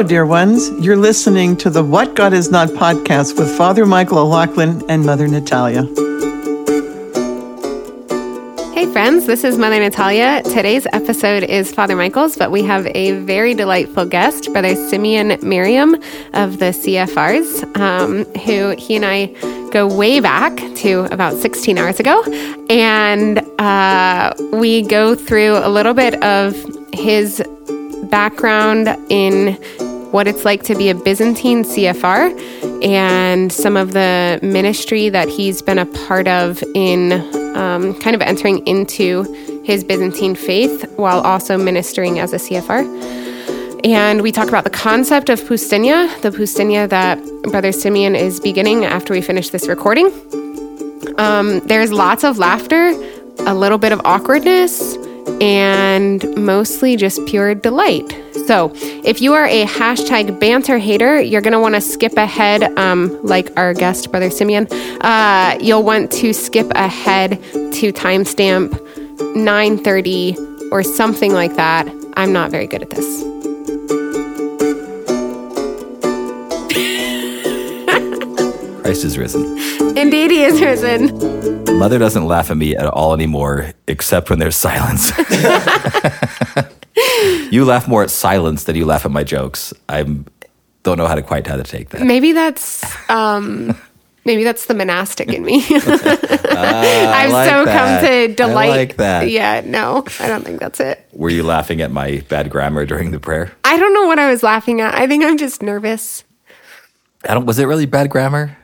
dear ones. You're listening to the What God Is Not podcast with Father Michael O'Loughlin and Mother Natalia. Hey friends, this is Mother Natalia. Today's episode is Father Michael's, but we have a very delightful guest, Brother Simeon Miriam of the CFRs, who he and I go way back to about 16 hours ago. And we go through a little bit of his background in what it's like to be a Byzantine CFR and some of the ministry that he's been a part of in kind of entering into his Byzantine faith while also ministering as a CFR. And we talk about the concept of Poustinia, the Poustinia that Brother Simeon is beginning after we finish this recording. There's lots of laughter, a little bit of awkwardness, and mostly just pure delight. So if you are a hashtag banter hater, you're going to want to skip ahead, like our guest, Brother Simeon. You'll want to skip ahead to timestamp 9:30 or something like that. I'm not very good at this. Christ is risen. Indeed, he is risen. Mother doesn't laugh at me at all anymore, except when there's silence. You laugh more at silence than you laugh at my jokes. I don't know how to take that. Maybe that's the monastic in me. I've like so that. come to delight. I like that. Yeah, no, I don't think that's it. Were you laughing at my bad grammar during the prayer? I don't know what I was laughing at. I think I'm just nervous. Was it really bad grammar?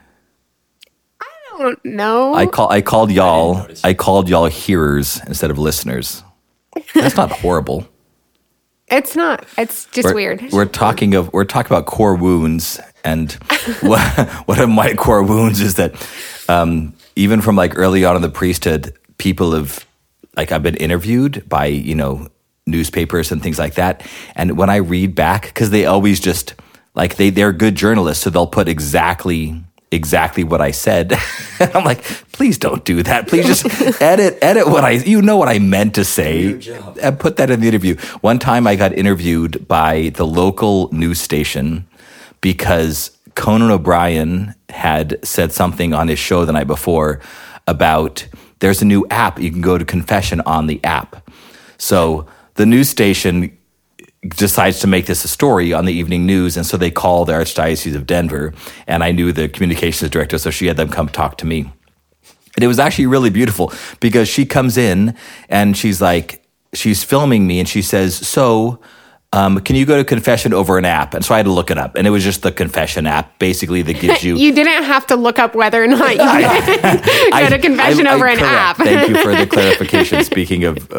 I don't know. I called y'all hearers instead of listeners. That's not horrible. It's not. It's just weird. We're talking about core wounds, and one of my core wounds is that even from like early on in the priesthood, people have I've been interviewed by newspapers and things like that, and when I read back, because they always just they're good journalists, so they'll put exactly what I said. And I'm like, please don't do that. Please just edit what I meant to say and put that in the interview. One time I got interviewed by the local news station because Conan O'Brien had said something on his show the night before about there's a new app. You can go to confession on the app. So the news station decides to make this a story on the evening news, and so they call the Archdiocese of Denver, and I knew the communications director, so she had them come talk to me. And it was actually really beautiful because she comes in and she's filming me, and she says, so can you go to confession over an app? And so I had to look it up, and it was just the confession app, basically, that gives you... You didn't have to look up whether or not you go to confession over an app. Thank you for the clarification. Speaking of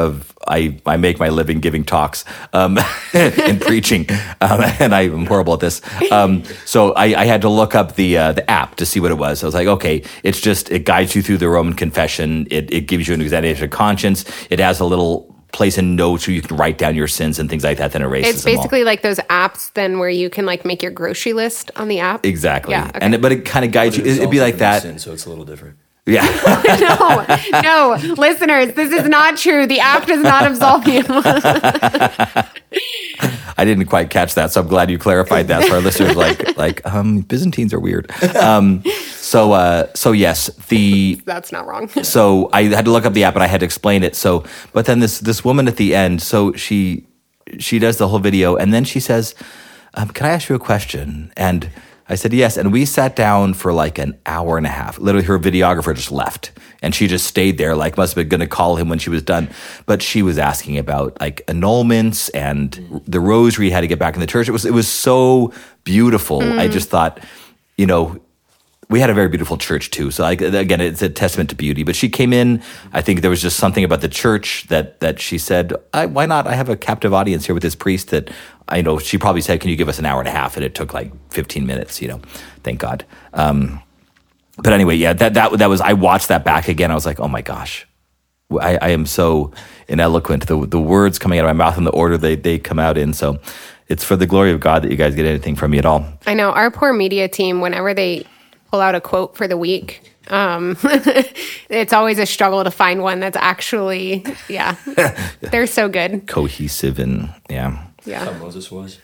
I make my living giving talks and preaching, and I'm horrible at this. So I had to look up the app to see what it was. I was like, okay, it guides you through the Roman confession. It gives you an examination of conscience. It has a little place in notes where you can write down your sins and things like that, then erases It's basically like those apps then where you can make your grocery list on the app. Exactly. Yeah, okay. But it kind of guides you. It'd be like that. Sin, so it's a little different. Yeah. No, listeners, this is not true. The app does not absolve you. I didn't quite catch that, so I'm glad you clarified that for our listeners. Byzantines are weird. So yes, that's not wrong. So I had to look up the app and I had to explain it. So, but then this woman at the end, so she does the whole video, and then she says, "Can I ask you a question?" And I said, yes. And we sat down for an hour and a half. Literally, her videographer just left. And she just stayed there, must have been going to call him when she was done. But she was asking about, annulments and the rosary, how to get back in the church. It was so beautiful. I just thought, we had a very beautiful church, too. So, again, it's a testament to beauty. But she came in. I think there was just something about the church that she said, why not? I have a captive audience here with this priest that I know. She probably said, can you give us an hour and a half? And it took 15 minutes, thank God. But anyway, yeah, that was, I watched that back again. I was like, oh my gosh, I am so ineloquent. The words coming out of my mouth in the order they come out in. So it's for the glory of God that you guys get anything from me at all. I know our poor media team, whenever they pull out a quote for the week, it's always a struggle to find one that's actually, they're so good. Cohesive and, Yeah. That's how Moses was.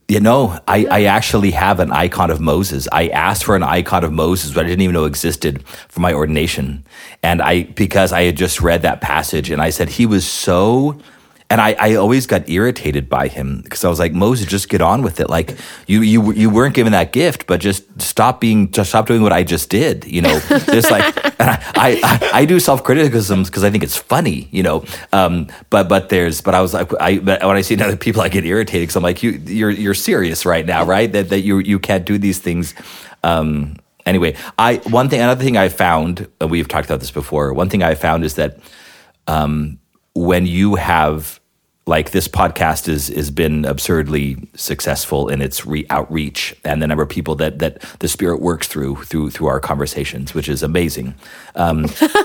I actually have an icon of Moses. I asked for an icon of Moses, but I didn't even know existed for my ordination. And because I had just read that passage, and I said, he was so... And I always got irritated by him because I was like, Moses, just get on with it. Like you weren't given that gift, but just stop doing what I just did. Just like I do self-criticism because I think it's funny. But I was like, but when I see other people, I get irritated because I'm like, you're serious right now, right? That you can't do these things. Anyway, another thing I found, and we've talked about this before. One thing I found is that when you have, like, this podcast has been absurdly successful in its outreach and the number of people that the Spirit works through our conversations, which is amazing. And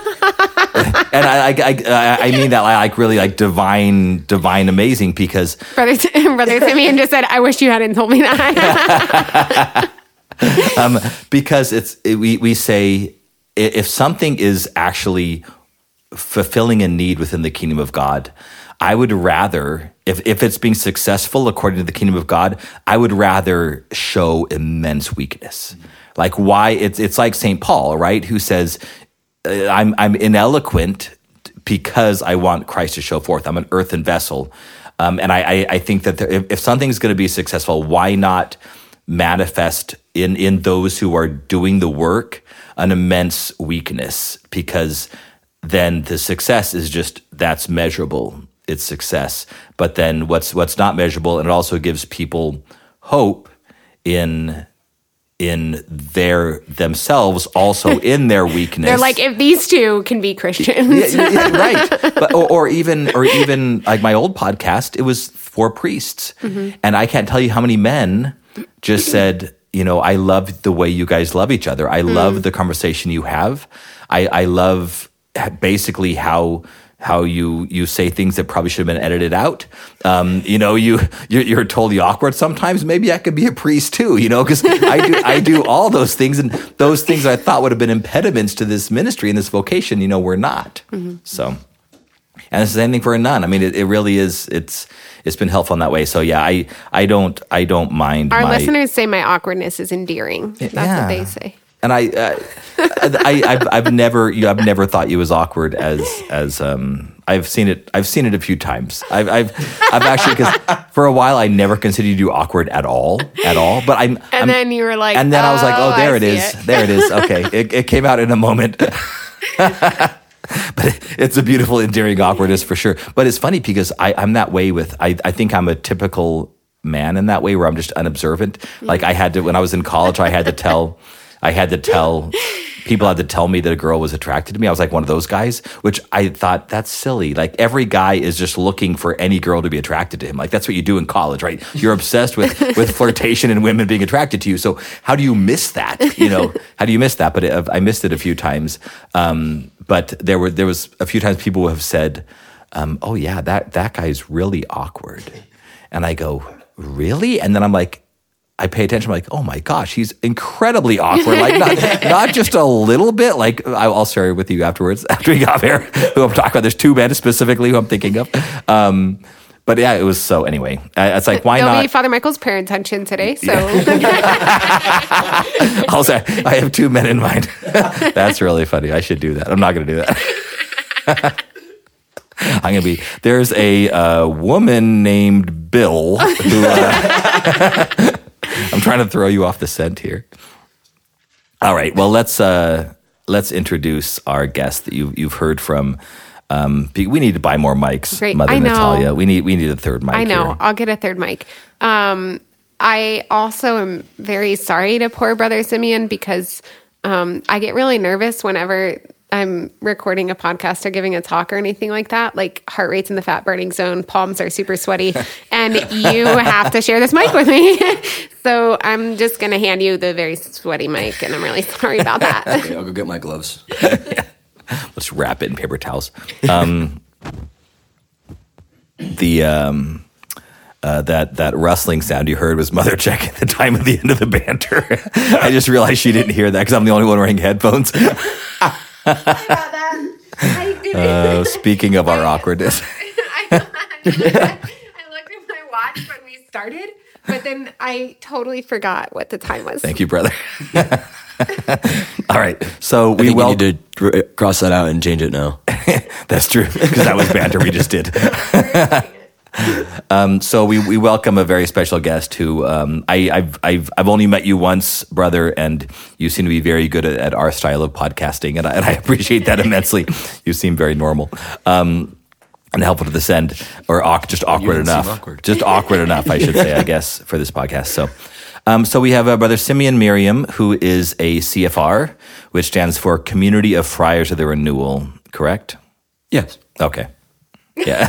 I mean that like really like divine amazing, because Brother Simeon just said, I wish you hadn't told me that. Because we say if something is actually fulfilling a need within the kingdom of God, I would rather, if it's being successful according to the kingdom of God, I would rather show immense weakness. Like, why? It's like St. Paul, right? Who says, I'm ineloquent because I want Christ to show forth. I'm an earthen vessel. And I think that if something's going to be successful, why not manifest in those who are doing the work an immense weakness? Because then the success is that's measurable. It's success. But then what's not measurable, and it also gives people hope in their themselves, also in their weakness. They're like, if these two can be Christians. Yeah, right. But, or even like my old podcast, it was for priests. Mm-hmm. And I can't tell you how many men just said, I love the way you guys love each other. I love the conversation you have. I love basically how you say things that probably should have been edited out. You're totally awkward sometimes. Maybe I could be a priest too, because I do all those things, and those things I thought would have been impediments to this ministry and this vocation, we're not. Mm-hmm. So, and it's the same thing for a nun. I mean, it really is. It's been helpful in that way. So yeah, I don't mind. Our listeners say my awkwardness is endearing. That's what they say. And I've never thought you as awkward as I've seen it a few times. I've actually, because for a while I never considered you awkward at all. But then you were like, and then I was like, oh, there it is. There it is. Okay, it came out in a moment. But it's a beautiful, endearing awkwardness for sure. But it's funny because I'm that way with. I think I'm a typical man in that way, where I'm just unobservant. Like I had to, when I was in college, people had to tell me that a girl was attracted to me. I was like one of those guys, which I thought, that's silly. Like every guy is just looking for any girl to be attracted to him. Like that's what you do in college, right? You're obsessed with flirtation and women being attracted to you. So how do you miss that? How do you miss that? But I missed it a few times. But there was a few times people have said, oh yeah, that guy's really awkward. And I go, really? And then I'm like, I pay attention. I'm like, oh my gosh, he's incredibly awkward. Like not just a little bit. Like I'll share with you afterwards after we got there who I'm talking about. There's two men specifically who I'm thinking of. But yeah, it was so. Anyway, it's like, why There'll not? Be Father Michael's parent attention today. So I'll say I have two men in mind. That's really funny. I should do that. I'm not going to do that. There's a woman named Bill who. I'm trying to throw you off the scent here. All right. Well, let's introduce our guest that you've heard from. We need to buy more mics, Great. Mother Natalia. We need a third mic. I know. Here. I'll get a third mic. I also am very sorry to poor Brother Simeon because I get really nervous whenever I'm recording a podcast or giving a talk or anything like that. Like heart rate's in the fat burning zone, palms are super sweaty, and you have to share this mic with me. So I'm just going to hand you the very sweaty mic, and I'm really sorry about that. Okay, I'll go get my gloves. Yeah. Let's wrap it in paper towels. That rustling sound you heard was Mother checking the time at the end of the banter. I just realized she didn't hear that because I'm the only one wearing headphones. Speaking of our awkwardness. I looked at my watch when we started. But then I totally forgot what the time was. Thank you, brother. All right. So We need to cross that out and change it now. That's true, because that was banter we just did. So we welcome a very special guest who I've only met you once, brother, and you seem to be very good at our style of podcasting, and I appreciate that immensely. You seem very normal. And helpful to this end, or just awkward enough. Just awkward enough, I should say, I guess, for this podcast. So we have Brother Simeon Miriam, who is a CFR, which stands for Community of Friars of the Renewal, correct? Yes. Okay. Yeah.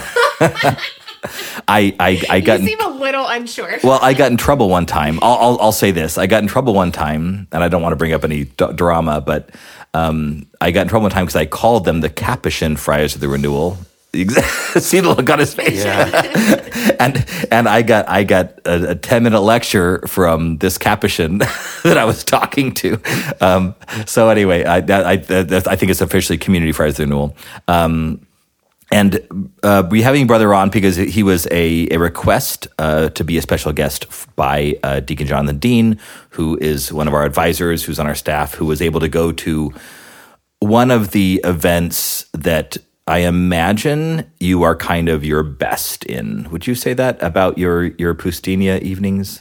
I got. You seem a little unsure. Well, I got in trouble one time. I'll say this: I got in trouble one time, and I don't want to bring up any drama, but I got in trouble one time because I called them the Capuchin Friars of the Renewal. See the look on his face. Yeah. and I got a 10-minute lecture from this Capuchin that I was talking to. So anyway, I think it's officially Community Friars of the Renewal. And we having brother on because he was a request to be a special guest by Deacon Jonathan Dean, who is one of our advisors, who's on our staff, who was able to go to one of the events that I imagine you are kind of your best in. Would you say that about your Poustinia evenings?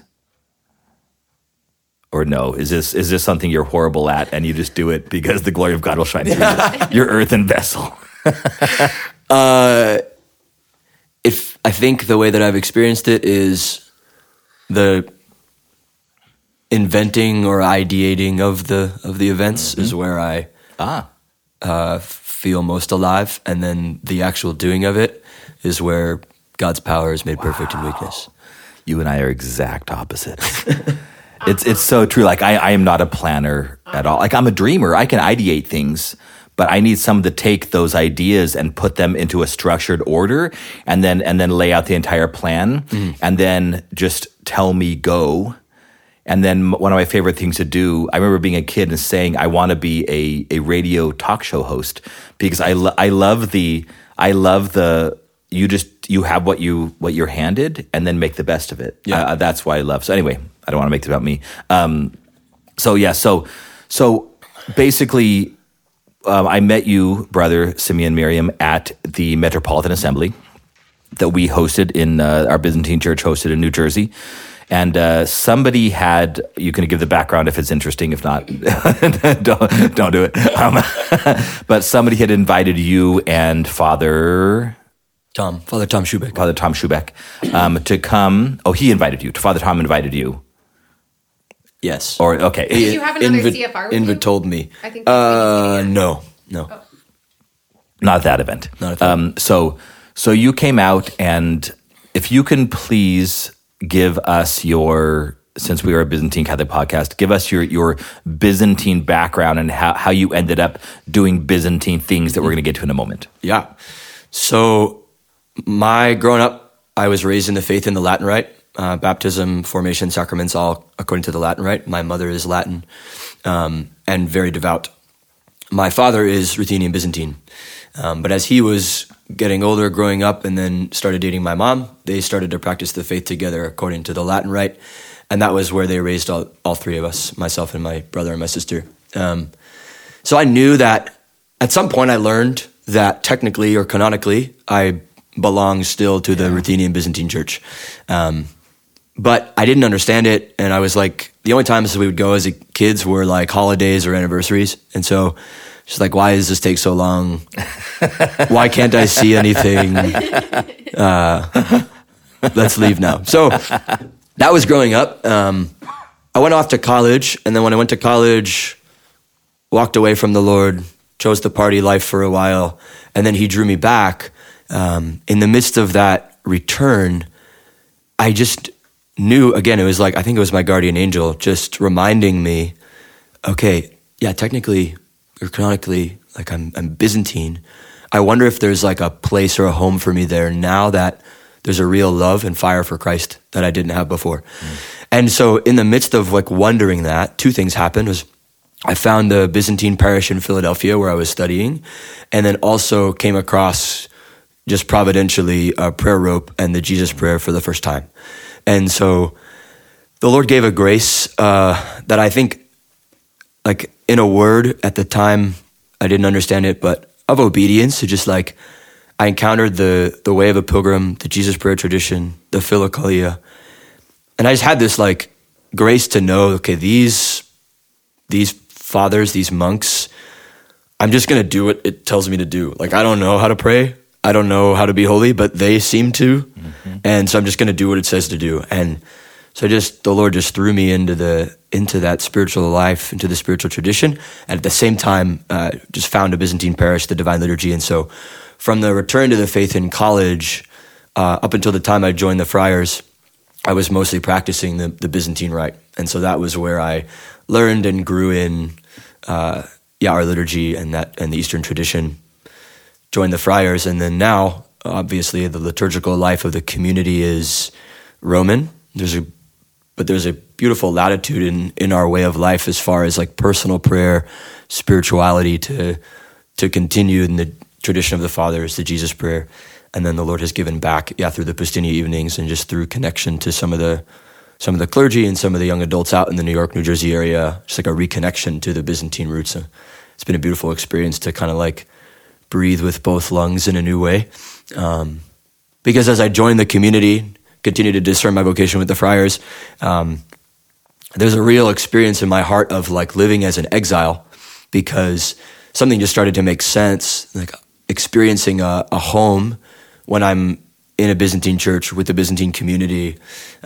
Or no? Is this something you're horrible at and you just do it because the glory of God will shine through your earthen vessel? If I think the way that I've experienced it is the inventing or ideating of the events is where I feel most alive, and then the actual doing of it is where God's power is made perfect in weakness. You and I are exact opposites. It's so true. Like I am not a planner at all. Like I'm a dreamer. I can ideate things, but I need someone to take those ideas and put them into a structured order, and then lay out the entire plan, and then just tell me go. And then one of my favorite things to do, I remember being a kid and saying, I want to be a radio talk show host because I love the you have what you're handed and then make the best of it. Yeah. That's what I love. So anyway, I don't want to make this about me. So basically, I met you, Brother Simeon Miriam, at the Metropolitan Assembly that we hosted in our Byzantine Church hosted in New Jersey. And somebody had, you can give the background if it's interesting. If not, don't do it. But somebody had invited you and Father Tom Schubeck to come. Oh, he invited you. Father Tom invited you. Yes. Or okay. Did you have another CFR with you? told me. I think. No. Oh. Not at that event. Not at that. So you came out, and if you can please give us since we are a Byzantine Catholic podcast, give us your Byzantine background and how you ended up doing Byzantine things that we're going to get to in a moment. Yeah. So growing up, I was raised in the faith in the Latin Rite, baptism, formation, sacraments, all according to the Latin Rite. My mother is Latin and very devout. My father is Ruthenian Byzantine. But as he was getting older, growing up, and then started dating my mom, they started to practice the faith together according to the Latin Rite. And that was where they raised all three of us, myself and my brother and my sister. So I knew that at some point I learned that technically or canonically, I belong still to the Ruthenian Byzantine Church. But I didn't understand it. And I was like, the only times we would go as kids were like holidays or anniversaries. And so she's like, why does this take so long? Why can't I see anything? Let's leave now. So that was growing up. I went off to college. And then when I went to college, walked away from the Lord, chose the party life for a while. And then he drew me back. In the midst of that return, I just knew, again, it was like, I think it was my guardian angel just reminding me, okay, yeah, technically or canonically, like I'm Byzantine. I wonder if there's like a place or a home for me there now that there's a real love and fire for Christ that I didn't have before. And so in the midst of like wondering that, two things happened. Was I found the Byzantine parish in Philadelphia where I was studying, and then also came across just providentially a prayer rope and the Jesus prayer for the first time. And so the Lord gave a grace that I think, like in a word at the time, I didn't understand it, but of obedience. To just like, I encountered the way of a pilgrim, the Jesus prayer tradition, the Philokalia, and I just had this like grace to know, okay, these fathers, these monks, I'm just gonna do what it tells me to do. Like, I don't know how to pray, I don't know how to be holy, but they seem to, and so I'm just gonna do what it says to do. And so the Lord just threw me into that spiritual life, into the spiritual tradition, and at the same time, just found a Byzantine parish, the Divine Liturgy. And so, from the return to the faith in college, up until the time I joined the Friars, I was mostly practicing the Byzantine rite, and so that was where I learned and grew in, our liturgy and the Eastern tradition. Joined the Friars, and then now, obviously, the liturgical life of the community is Roman. But there's a beautiful latitude in our way of life as far as like personal prayer, spirituality to continue in the tradition of the fathers, the Jesus prayer. And then the Lord has given back, through the Pustinia evenings and just through connection to some of the clergy and some of the young adults out in the New York, New Jersey area, just like a reconnection to the Byzantine roots. It's been a beautiful experience to kind of like breathe with both lungs in a new way. Because as I joined the community, continue to discern my vocation with the Friars, there's a real experience in my heart of like living as an exile, because something just started to make sense, like experiencing a home when I'm in a Byzantine church with the Byzantine community,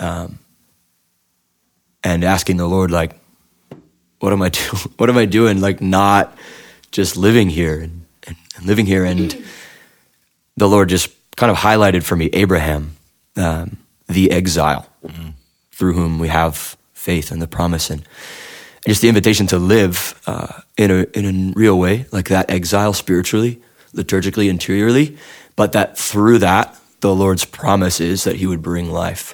and asking the Lord, like, what am I doing? Like, not just living here and living here. And the Lord just kind of highlighted for me Abraham, the exile, through whom we have faith and the promise, and just the invitation to live in a real way, like that exile spiritually, liturgically, interiorly, but that through that, the Lord's promise is that he would bring life.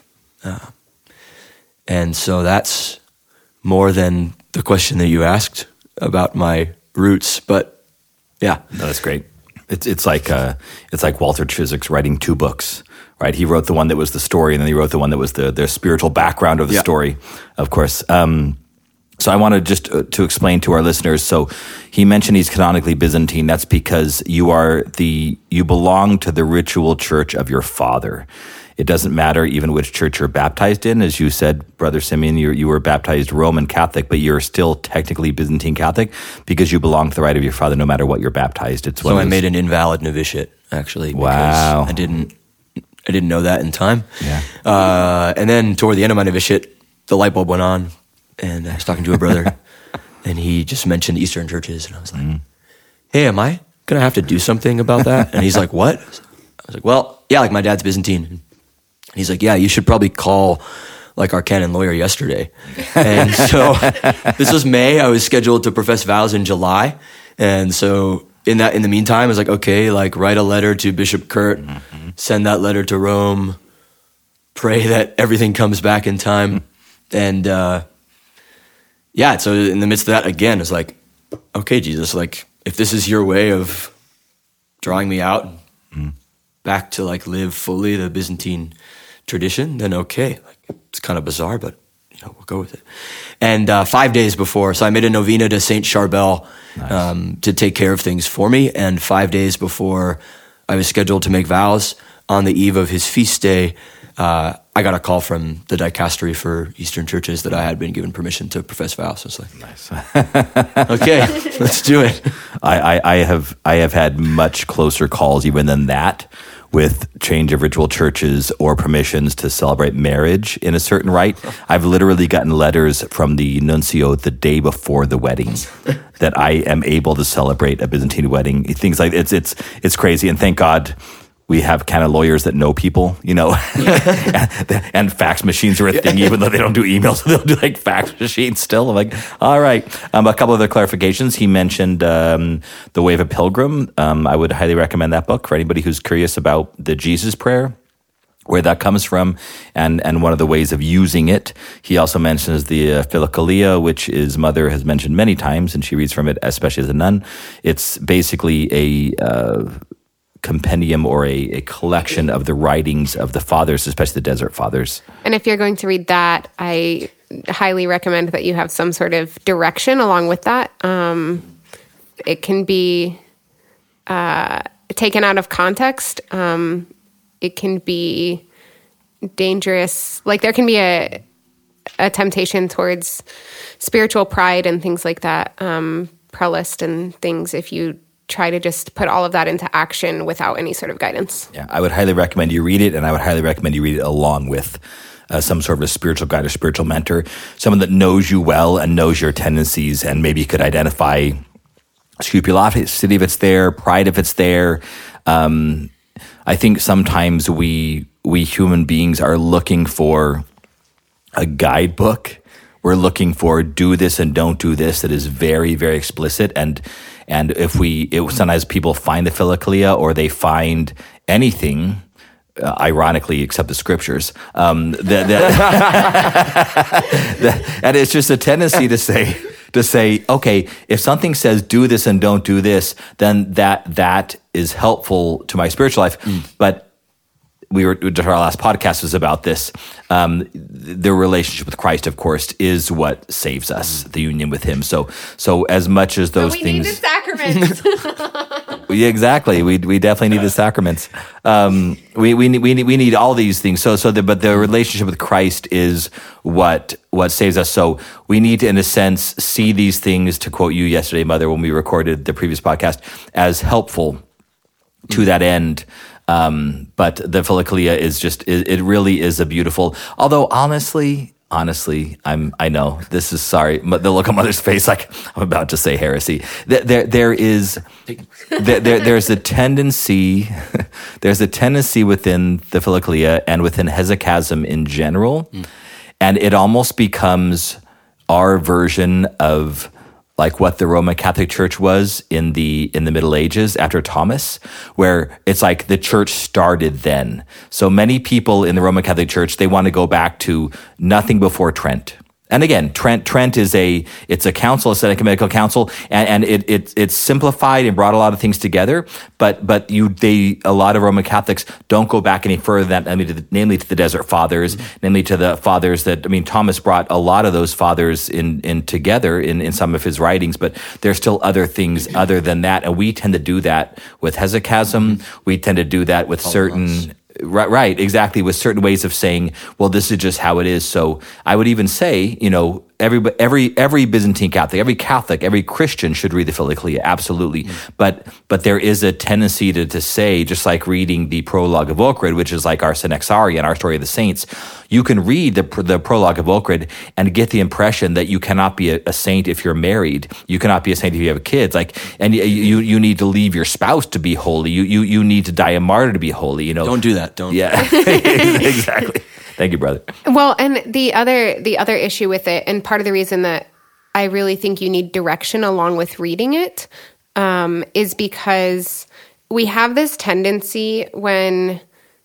And so that's more than the question that you asked about my roots, but yeah. No, that's great. It's like Walter Chiswick's writing two books, right? He wrote the one that was the story, and then he wrote the one that was the spiritual background of the story, of course. So I wanted just to explain to our listeners. So he mentioned he's canonically Byzantine. That's because you belong to the ritual church of your father. It doesn't matter even which church you're baptized in. As you said, Brother Simeon, you were baptized Roman Catholic, but you're still technically Byzantine Catholic because you belong to the rite of your father no matter what you're baptized. So I made an invalid novitiate, actually. Wow. I didn't know that in time. Yeah. And then toward the end of my novitiate, the light bulb went on, and I was talking to a brother, and he just mentioned Eastern churches, and I was like, hey, am I going to have to do something about that? And he's like, what? I was like, well, yeah, like my dad's Byzantine. And he's like, yeah, you should probably call like our canon lawyer yesterday. And so this was May. I was scheduled to profess vows in July. And so in the meantime, I was like, okay, like write a letter to Bishop Kurt, send that letter to Rome, pray that everything comes back in time. And so in the midst of that, again, it's like, okay, Jesus, like if this is your way of drawing me out back to like live fully the Byzantine tradition, then okay. Like it's kind of bizarre, but we'll go with it. And 5 days before, so I made a novena to Saint Charbel to take care of things for me. And 5 days before I was scheduled to make vows, on the eve of his feast day, I got a call from the dicastery for Eastern churches that I had been given permission to profess vows. So it's like, nice. Okay, let's do it. I have had much closer calls even than that, with change of ritual churches or permissions to celebrate marriage in a certain rite. I've literally gotten letters from the nuncio the day before the wedding that I am able to celebrate a Byzantine wedding. Things like it's crazy, and thank God we have kind of lawyers that know people, and fax machines are a thing, even though they don't do emails, they'll do like fax machines still. I'm like, all right. A couple other clarifications. He mentioned The Way of a Pilgrim. I would highly recommend that book for anybody who's curious about the Jesus prayer, where that comes from, and one of the ways of using it. He also mentions the Philokalia, which his mother has mentioned many times, and she reads from it, especially as a nun. It's basically a compendium or a collection of the writings of the fathers, especially the Desert Fathers. And if you're going to read that, I highly recommend that you have some sort of direction along with that. It can be taken out of context. It can be dangerous. Like there can be a temptation towards spiritual pride and things like that, prelist and things, if you try to just put all of that into action without any sort of guidance. Yeah, I would highly recommend you read it, and I would highly recommend you read it along with some sort of a spiritual guide or spiritual mentor, someone that knows you well and knows your tendencies, and maybe could identify scrupulosity if it's there, pride if it's there. I think sometimes we human beings are looking for a guidebook. We're looking for do this and don't do this that is very, very explicit. And if sometimes people find the Philokalia or they find anything, ironically, except the scriptures, and it's just a tendency to say, okay, if something says do this and don't do this, then that is helpful to my spiritual life. But our last podcast was about this. The relationship with Christ, of course, is what saves us, the union with Him. So as much as those things, need the sacraments. Yeah, exactly. We definitely need the sacraments. We need all these things. But the relationship with Christ is what saves us. So we need to, in a sense, see these things, to quote you yesterday, Mother, when we recorded the previous podcast, as helpful to that end. But the Philokalia is it really is a beautiful, although honestly, I know this is, sorry, the look on Mother's face, like I'm about to say heresy. There's a tendency within the Philokalia and within hesychasm in general, and it almost becomes our version of like what the Roman Catholic Church was in the Middle Ages after Thomas, where it's like the church started then. So many people in the Roman Catholic Church, they want to go back to nothing before Trent. And again, Trent is a council, a ecumenical council, and it's simplified and brought a lot of things together. But a lot of Roman Catholics don't go back any further than that, namely to the Desert Fathers, namely to the fathers Thomas brought a lot of those fathers in together in some of his writings, but there's still other things other than that, and we tend to do that with hesychasm. We tend to do that with certain. Right, exactly, with certain ways of saying, well, this is just how it is. So I would even say, every Byzantine Catholic, every Christian should read the Philokalia, absolutely. But there is a tendency to say, just like reading the Prologue of Ohrid, which is like our Synaxarion, our Story of the Saints, you can read the Prologue of Ohrid and get the impression that you cannot be a saint if you're married. You cannot be a saint if you have kids. And you need to leave your spouse to be holy. You need to die a martyr to be holy. Don't do that. Don't. Yeah, exactly. Thank you, brother. Well, and the other issue with it, and part of the reason that I really think you need direction along with reading it, is because we have this tendency when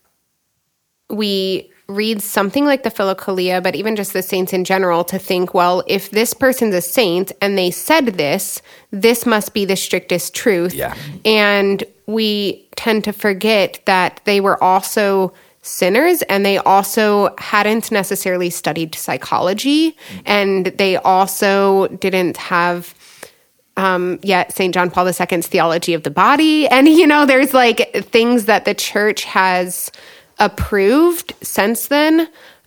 we read something like the Philokalia, but even just the saints in general, to think, well, if this person's a saint and they said this must be the strictest truth. Yeah. And we tend to forget that they were also sinners, and they also hadn't necessarily studied psychology, and they also didn't have yet St. John Paul II's theology of the body. And, there's like things that the church has approved since then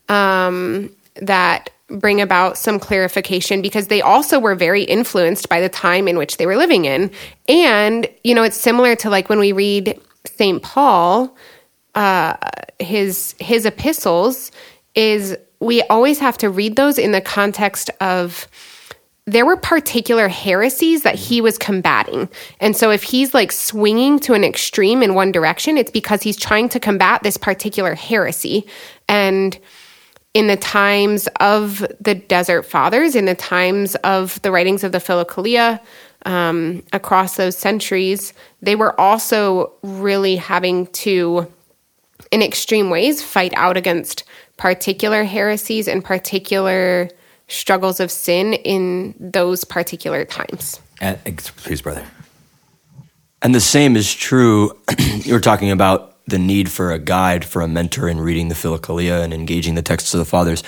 that bring about some clarification, because they also were very influenced by the time in which they were living in. And, it's similar to like when we read St. Paul, his epistles, is we always have to read those in the context of there were particular heresies that he was combating. And so if he's like swinging to an extreme in one direction, it's because he's trying to combat this particular heresy. And in the times of the Desert Fathers, in the times of the writings of the Philokalia, across those centuries, they were also really having to, in extreme ways, fight out against particular heresies and particular struggles of sin in those particular times. And please, brother. And the same is true. You were talking about the need for a guide, for a mentor in reading the Philokalia and engaging the texts of the fathers.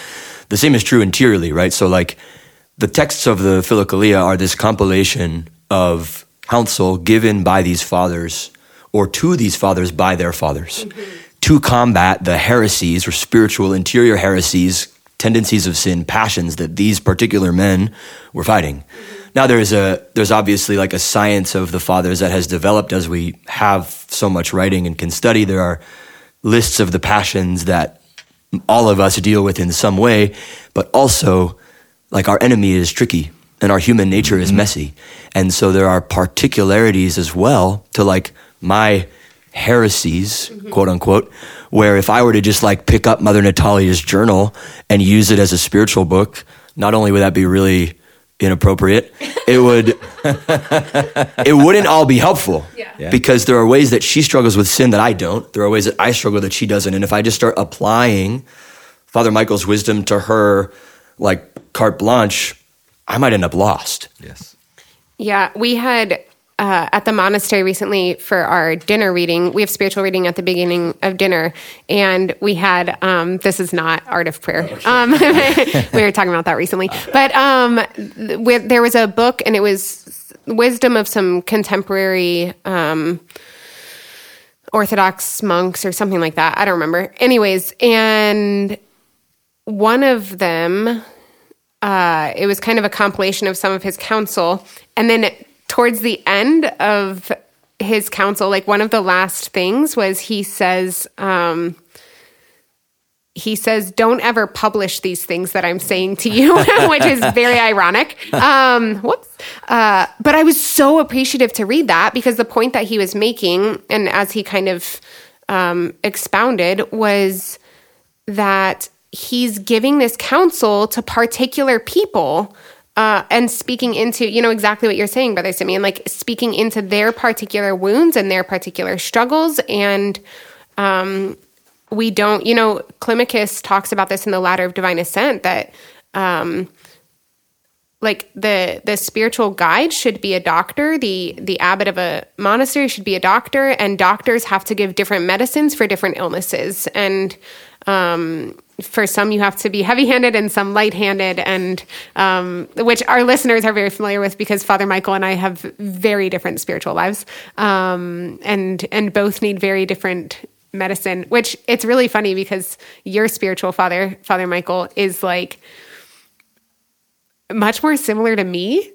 the same is true interiorly, right? So like the texts of the Philokalia are this compilation of counsel given by these fathers or to these fathers by their fathers to combat the heresies or spiritual interior heresies, tendencies of sin, passions that these particular men were fighting. Now there's obviously like a science of the fathers that has developed as we have so much writing and can study. There are lists of the passions that all of us deal with in some way, but also like our enemy is tricky and our human nature is messy. And so there are particularities as well to like my heresies, quote unquote, where if I were to just like pick up Mother Natalia's journal and use it as a spiritual book, not only would that be really inappropriate, it wouldn't all be helpful. Yeah. Because there are ways that she struggles with sin that I don't. There are ways that I struggle that she doesn't. And if I just start applying Father Michael's wisdom to her like carte blanche, I might end up lost. Yes. Yeah, we had at the monastery recently for our dinner reading, we have spiritual reading at the beginning of dinner, and we had, this is not Art of Prayer. We were talking about that recently. But there was a book, and it was wisdom of some contemporary Orthodox monks or something like that. I don't remember. Anyways, and one of them, it was kind of a compilation of some of his counsel, and then towards the end of his counsel, like one of the last things was he says, don't ever publish these things that I'm saying to you, which is very ironic. But I was so appreciative to read that because the point that he was making, and as he kind of expounded, was that he's giving this counsel to particular people and speaking into, exactly what you're saying, Brother Simeon, like speaking into their particular wounds and their particular struggles. And we don't, Climacus talks about this in the Ladder of Divine Ascent, that like the spiritual guide should be a doctor, the abbot of a monastery should be a doctor, and doctors have to give different medicines for different illnesses. And for some, you have to be heavy-handed and some light-handed, and which our listeners are very familiar with because Father Michael and I have very different spiritual lives, and both need very different medicine, which it's really funny because your spiritual father, Father Michael, is like much more similar to me.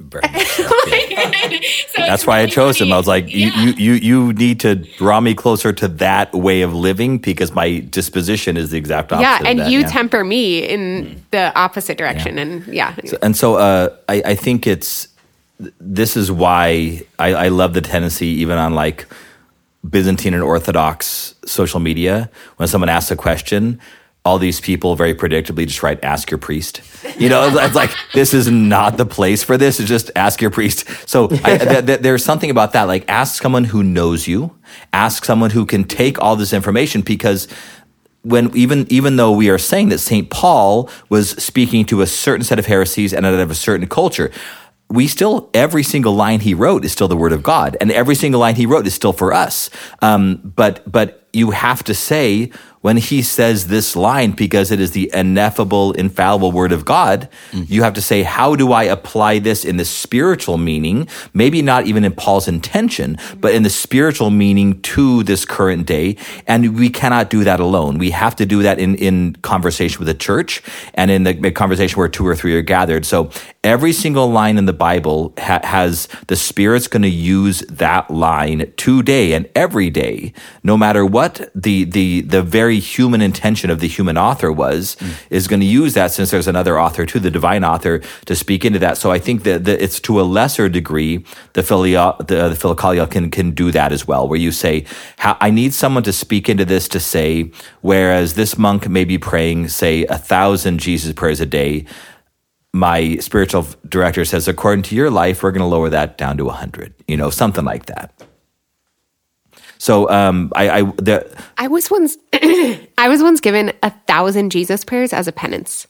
So that's why I chose him. I was like, you need to draw me closer to that way of living because my disposition is the exact opposite. Yeah, and of that. you temper me in the opposite direction. Yeah. And So I think this is why I love the tendency, even on like Byzantine and Orthodox social media, when someone asks a question, all these people very predictably just write, ask your priest. It's like, this is not the place for this. It's just ask your priest. So there's something about that. Like ask someone who knows you, ask someone who can take all this information, because when even though we are saying that St. Paul was speaking to a certain set of heresies and out of a certain culture, every single line he wrote is still the word of God, and every single line he wrote is still for us. But you have to say, when he says this line, because it is the ineffable, infallible word of God, you have to say, how do I apply this in the spiritual meaning? Maybe not even in Paul's intention, but in the spiritual meaning to this current day. And we cannot do that alone. We have to do that in conversation with the church and in the conversation where two or three are gathered. So every single line in the Bible has the Spirit's going to use that line today and every day, no matter what the very human intention of the human author is going to use that, since there's another author too, the divine author, to speak into that. So I think that it's to a lesser degree, the Philokalia can do that as well, where you say, I need someone to speak into this to say, whereas this monk may be praying, say, 1,000 Jesus prayers a day, my spiritual director says, according to your life, we're going to lower that down to 100, something like that. So I was once given 1,000 Jesus prayers as a penance,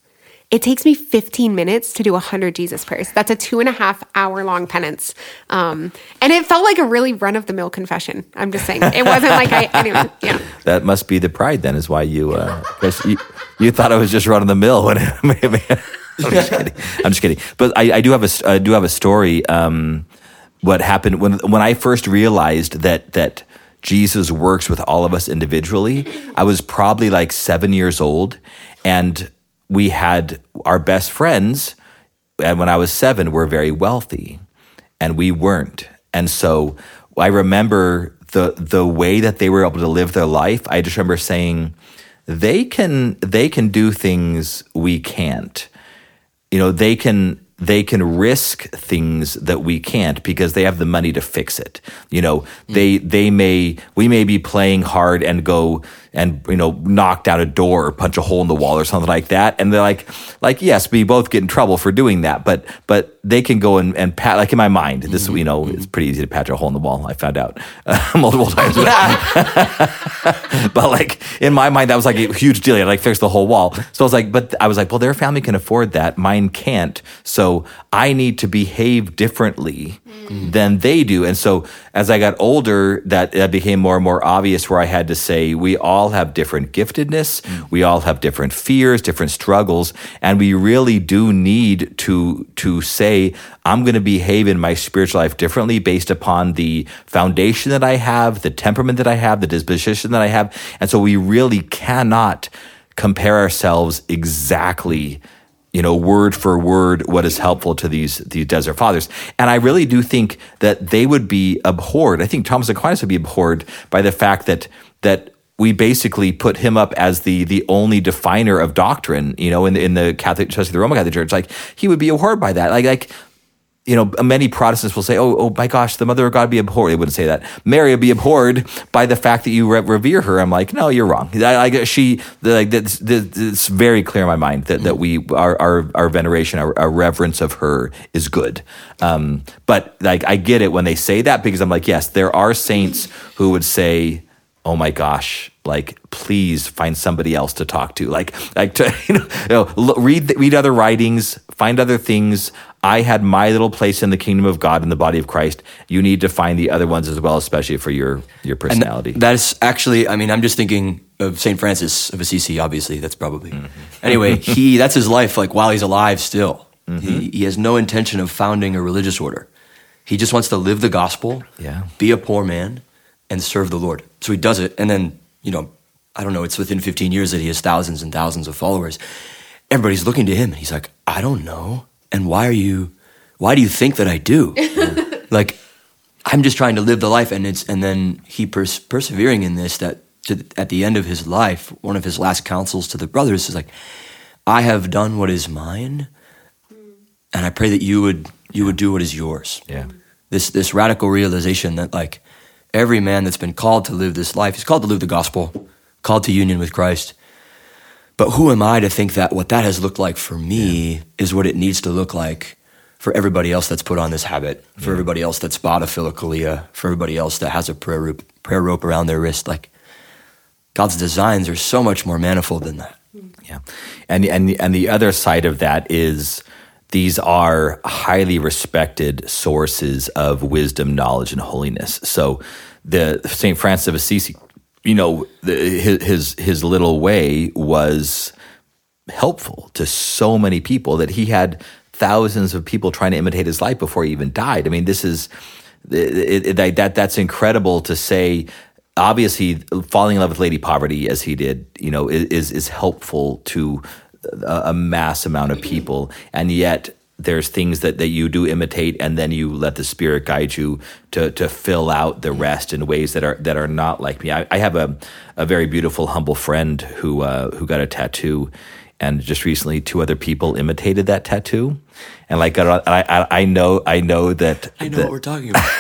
it takes me 15 minutes to do 100 Jesus prayers. That's a 2.5 hour long penance. And it felt like a really run of the mill confession. I'm just saying. It wasn't like anyway, yeah. That must be the pride then, is why you thought I was just run of the mill when I'm just kidding. But I do have a story. What happened when I first realized that Jesus works with all of us individually? I was probably like 7 years old, and we had our best friends. And when I was 7, were very wealthy, and we weren't. And so I remember the way that they were able to live their life. I just remember saying, they can do things we can't. They can risk things that we can't because they have the money to fix it. We may be playing hard and go and knock down a door or punch a hole in the wall or something like that, and they're like yes, we both get in trouble for doing that, but they can go and pat, like in my mind, this it's pretty easy to patch a hole in the wall. I found out multiple times, but like in my mind that was like a huge deal. I like fix the whole wall. So I was like, well, their family can afford that, mine can't. So I need to behave differently than they do. And so as I got older, that became more and more obvious, where I had to say, we all have different giftedness. We all have different fears, different struggles. And we really do need to say, I'm going to behave in my spiritual life differently based upon the foundation that I have, the temperament that I have, the disposition that I have. And so we really cannot compare ourselves exactly, word for word, what is helpful to these desert fathers. And I really do think that they would be abhorred. I think Thomas Aquinas would be abhorred by the fact that we basically put him up as the only definer of doctrine, in the Catholic, especially the Roman Catholic Church. Like, he would be abhorred by that. Like many Protestants will say, oh my gosh, the Mother of God be abhorred. They wouldn't say that. Mary would be abhorred by the fact that you revere her. I'm like, no, you're wrong. It's very clear in my mind that we our veneration, our reverence of her is good. But like, I get it when they say that, because I'm like, yes, there are saints who would say, oh my gosh, like, please find somebody else to talk to. Read other writings, find other things. I had my little place in the kingdom of God in the body of Christ. You need to find the other ones as well, especially for your personality. And that's actually, I'm just thinking of St. Francis of Assisi, obviously. That's probably. Anyway, that's his life, like, while he's alive still. He has no intention of founding a religious order. He just wants to live the gospel, be a poor man, and serve the Lord. So he does it, and then, I don't know, it's within 15 years that he has thousands and thousands of followers. Everybody's looking to him, and he's like, I don't know. And why do you think that I do? Like, I'm just trying to live the life. And then he persevering in this, that at the end of his life, one of his last counsels to the brothers is like, I have done what is mine, and I pray that you would do what is yours. Yeah. This radical realization that, like, every man that's been called to live this life, he's called to live the gospel, called to union with Christ. But who am I to think that what that has looked like for me is what it needs to look like for everybody else that's put on this habit, for everybody else that's bought a philokalia, for everybody else that has a prayer rope around their wrist? Like, God's designs are so much more manifold than that. Yeah. And the other side of that is, these are highly respected sources of wisdom, knowledge, and holiness. So the St. Francis of Assisi, his little way was helpful to so many people that he had thousands of people trying to imitate his life before he even died. I mean, this is that's incredible to say. Obviously, falling in love with Lady Poverty, as he did, is helpful to a mass amount of people, and yet there's things that you do imitate, and then you let the Spirit guide you to fill out the rest in ways that are not like me. I have a very beautiful, humble friend who got a tattoo, and just recently 2 other people imitated that tattoo, and like I know that what we're talking about.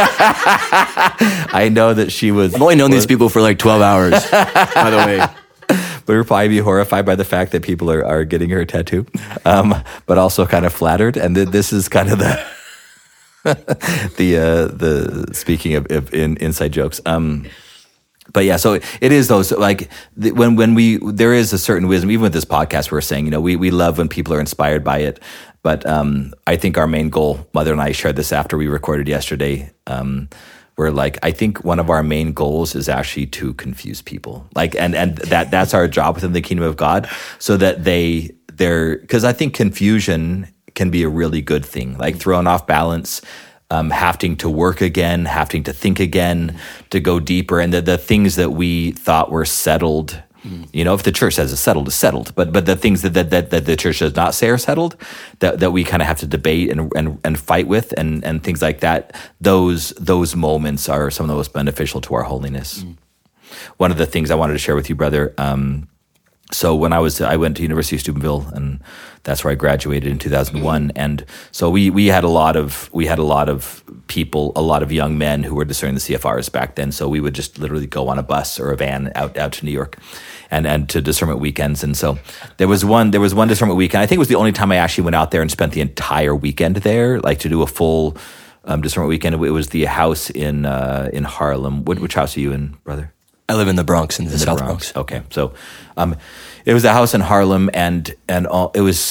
I know that she was. I've only known these people for like 12 hours, by the way. But we'll probably be horrified by the fact that people are getting her tattoo, but also kind of flattered. And this is kind of the speaking of in inside jokes. But yeah, so it is those, like, there is a certain wisdom, even with this podcast, we're saying, we love when people are inspired by it. But I think our main goal, Mother and I shared this after we recorded yesterday, we're like, I think one of our main goals is actually to confuse people. Like, and that's our job within the kingdom of God, so that because I think confusion can be a really good thing, like thrown off balance, having to work again, having to think again, to go deeper. And the things that we thought were settled, if the church says it's settled. But the things that the church does not say are settled, that we kind of have to debate and fight with and things like that, those moments are some of the most beneficial to our holiness. One of the things I wanted to share with you, brother, so when I went to University of Steubenville, and that's where I graduated in 2001. And so we had a lot of people, a lot of young men who were discerning the CFRs back then. So we would just literally go on a bus or a van out to New York, and to discernment weekends. And so there was one discernment weekend. I think it was the only time I actually went out there and spent the entire weekend there, like to do a full discernment weekend. It was the house in Harlem. Which house are you in, brother? I live in the Bronx, in the South Bronx. Okay, so it was a house in Harlem, and all, it was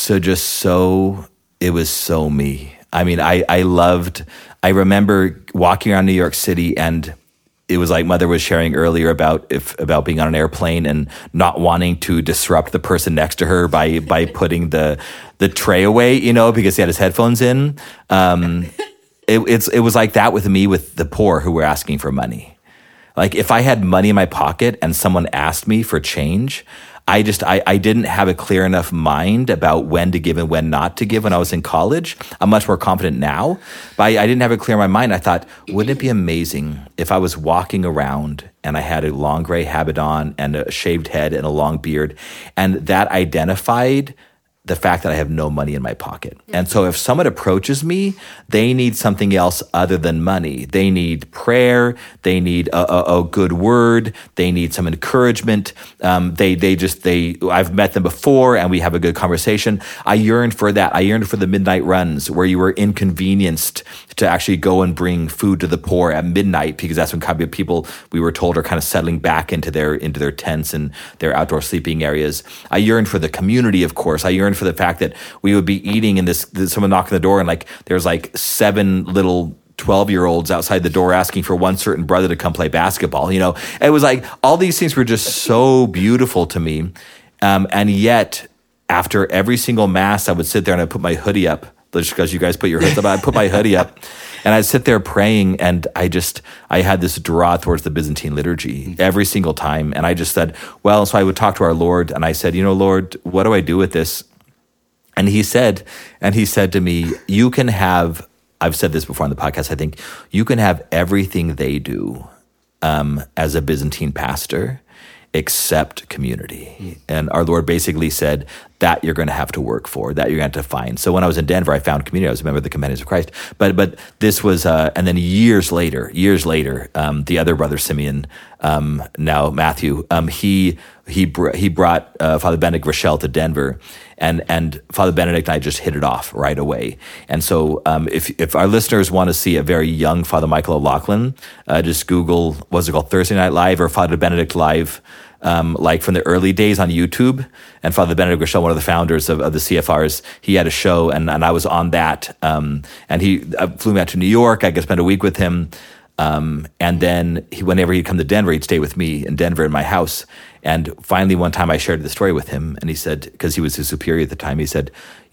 so me. I mean, I remember walking around New York City, and it was like Mother was sharing earlier about being on an airplane and not wanting to disrupt the person next to her by putting the tray away, because he had his headphones in. It was like that with me, with the poor who were asking for money. Like, if I had money in my pocket and someone asked me for change, I didn't have a clear enough mind about when to give and when not to give when I was in college. I'm much more confident now, but I didn't have it clear in my mind. I thought, wouldn't it be amazing if I was walking around and I had a long gray habit on and a shaved head and a long beard, and that identified the fact that I have no money in my pocket. And so if someone approaches me, they need something else other than money. They need prayer. They need a good word. They need some encouragement. I've met them before and we have a good conversation. I yearned for that. I yearned for the midnight runs where you were inconvenienced to actually go and bring food to the poor at midnight, because that's when people, we were told, are kind of settling back into their tents and their outdoor sleeping areas. I yearned for the community, of course. I yearned for the fact that we would be eating in someone knocked on the door, and there's 7 little 12-year-olds outside the door asking for one certain brother to come play basketball. It was like all these things were just so beautiful to me. And yet after every single mass, I would sit there and I'd put my hoodie up, just because you guys put your hoods up. I'd put my hoodie up and I'd sit there praying, and I had this draw towards the Byzantine liturgy every single time. And I just said, so I would talk to our Lord, and I said, Lord, what do I do with this? And he said to me, you can have, I've said this before on the podcast, I think, you can have everything they do as a Byzantine pastor except community. And our Lord basically said that you're going to have to work for, that you're going to have to find. So when I was in Denver, I found community. I was a member of the Companions of Christ. But this was, and then years later, the other brother Simeon, now Matthew, he brought Father Benedict Rochelle to Denver, and Father Benedict and I just hit it off right away. And so if our listeners want to see a very young Father Michael O'Loughlin, just Google, what's it called, Thursday Night Live or Father Benedict Live, like from the early days on YouTube. And Father Benedict Rochelle, one of the founders of the CFRs, he had a show, and I was on that. And he flew me out to New York. I got to spend a week with him. And then whenever he'd come to Denver, he'd stay with me in Denver in my house. And finally, one time I shared the story with him, and he said, because he was his superior at the time, he said,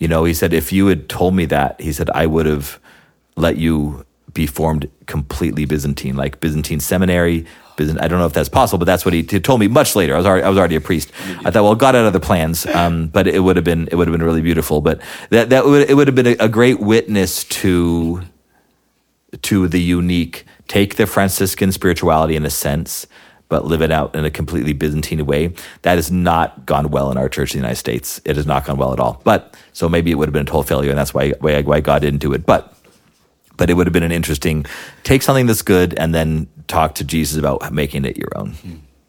if you had told me that, he said, I would have let you be formed completely Byzantine, like Byzantine seminary. I don't know if that's possible, but that's what he told me much later. I was already a priest. I thought, God had other plans, but it would have been really beautiful. But it would have been a great witness to the unique. Take the Franciscan spirituality in a sense, but live it out in a completely Byzantine way. That has not gone well in our church in the United States. It has not gone well at all. But so maybe it would have been a total failure, and that's why God didn't do it. But it would have been an interesting, take something that's good and then talk to Jesus about making it your own.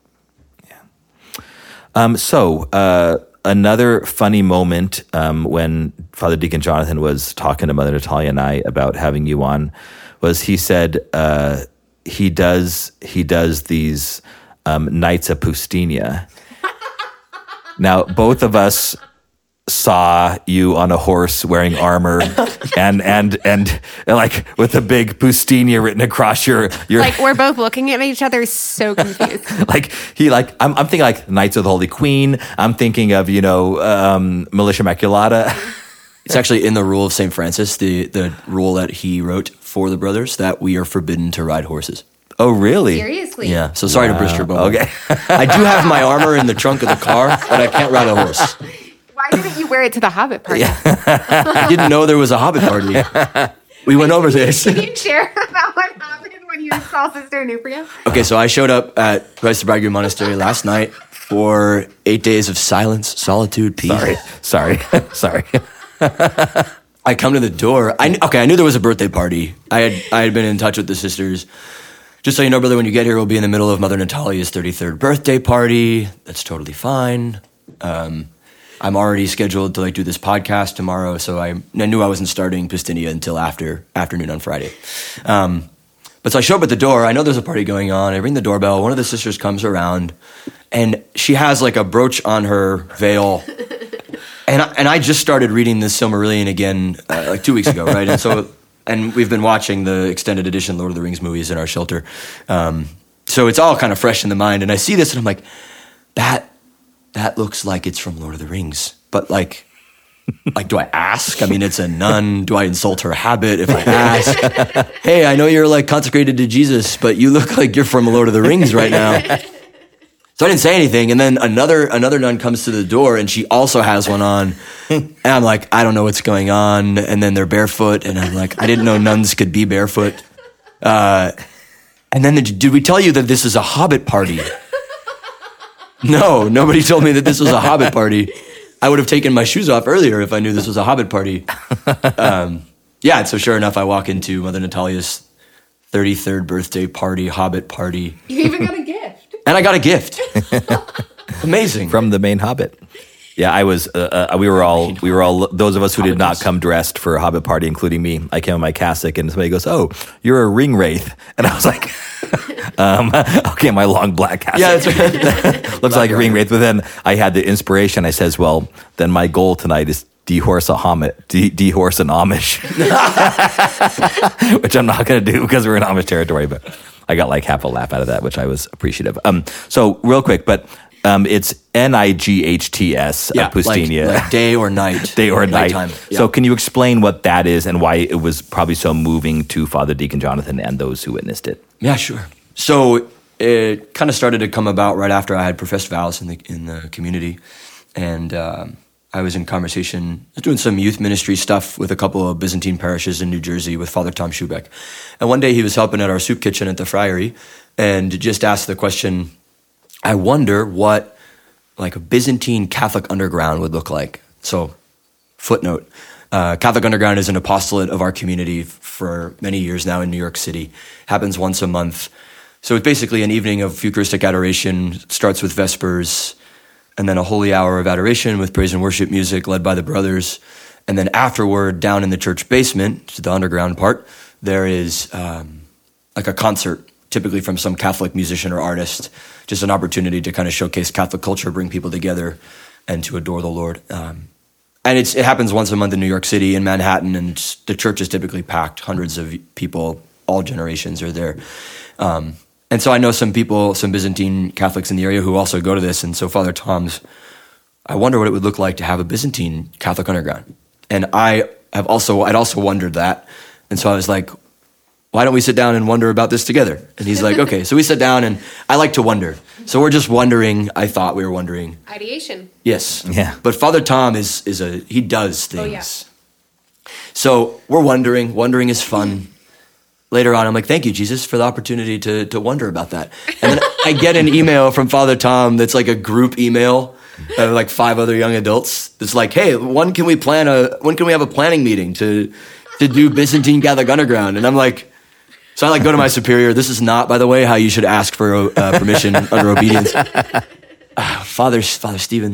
Yeah. Another funny moment when Father Deacon Jonathan was talking to Mother Natalia and I about having you on was he said he does these Knights of Pustinia. Now, both of us saw you on a horse wearing armor and like with a big Pustinia written across your Like we're both looking at each other so confused. I'm thinking like Knights of the Holy Queen. I'm thinking of, Militia Immaculata. It's actually in the rule of St. Francis, the rule that he wrote for the brothers, that we are forbidden to ride horses. Oh, really? Seriously? Yeah. So sorry to burst your bubble. Okay. I do have my armor in the trunk of the car, but I can't ride a horse. Why didn't you wear it to the Hobbit party? I didn't know there was a Hobbit party. We went over this. Can you share about what happened when you saw Sister Nupria? Okay, so I showed up at Christ the Bridegroom Monastery last night for 8 days of silence, solitude, peace. Sorry. I come to the door. I knew there was a birthday party. I had been in touch with the sisters. Just so you know, brother, when you get here, we'll be in the middle of Mother Natalia's 33rd birthday party. That's totally fine. I'm already scheduled to do this podcast tomorrow, so I knew I wasn't starting Pustinia until afternoon on Friday. But so I show up at the door. I know there's a party going on. I ring the doorbell. One of the sisters comes around, and she has a brooch on her veil. And I just started reading the Silmarillion again 2 weeks ago, right? And we've been watching the extended edition Lord of the Rings movies in our shelter. So it's all kind of fresh in the mind. And I see this and I'm like, that looks like it's from Lord of the Rings. But do I ask? I mean, it's a nun. Do I insult her habit if I ask? Hey, I know you're consecrated to Jesus, but you look like you're from Lord of the Rings right now. So I didn't say anything, and then another nun comes to the door, and she also has one on, and I'm like, I don't know what's going on, and then they're barefoot, and I'm like, I didn't know nuns could be barefoot. And then did we tell you that this is a Hobbit party? No, nobody told me that this was a Hobbit party. I would have taken my shoes off earlier if I knew this was a Hobbit party. And so sure enough, I walk into Mother Natalia's 33rd birthday party, Hobbit party. You even got a gift. And I got a gift. Amazing. From the main Hobbit. Yeah, I was. We were all. Those of us who did not come dressed for a Hobbit party, including me. I came in my cassock, and somebody goes, "Oh, you're a ring wraith," and I was like, "Okay, my long black cassock." Yeah, that's right. Looks like a ring wraith. But then I had the inspiration. I says, "Well, then my goal tonight is dehorse a dehorse an Amish," which I'm not going to do because we're in Amish territory, but. I got half a laugh out of that, which I was appreciative. So real quick, but it's NIGHTS, Pustinia. Like day or night. Day or night. Nighttime. Yeah. So can you explain what that is and why it was probably so moving to Father Deacon Jonathan and those who witnessed it? Yeah, sure. So it kind of started to come about right after I had professed vows in the community. And I was in conversation, doing some youth ministry stuff with a couple of Byzantine parishes in New Jersey with Father Tom Schubeck. And one day he was helping at our soup kitchen at the Friary and just asked the question, I wonder what a Byzantine Catholic underground would look like. So, footnote, Catholic underground is an apostolate of our community for many years now in New York City. Happens once a month. So it's basically an evening of Eucharistic adoration, starts with Vespers, and then a holy hour of adoration with praise and worship music led by the brothers. And then afterward, down in the church basement, to the underground part, there is a concert, typically from some Catholic musician or artist, just an opportunity to kind of showcase Catholic culture, bring people together, and to adore the Lord. And it happens once a month in New York City, in Manhattan, and the church is typically packed. Hundreds of people, all generations are there. And so I know some people, some Byzantine Catholics in the area who also go to this. And so Father Tom's, I wonder what it would look like to have a Byzantine Catholic underground. And I'd also wondered that. And so I was like, why don't we sit down and wonder about this together? And he's like, okay. So we sat down, and I like to wonder. So we're just wondering. I thought we were wondering. Ideation. Yes. Yeah. But Father Tom he does things. Oh, yeah. So we're wondering. Wondering is fun. Later on, I'm like, thank you, Jesus, for the opportunity to wonder about that. And then I get an email from Father Tom that's a group email of 5 other young adults. That's like, hey, when can we have a planning meeting to do Byzantine Catholic Underground? And I'm like, so I go to my superior. This is not, by the way, how you should ask for permission under obedience. Father Stephen,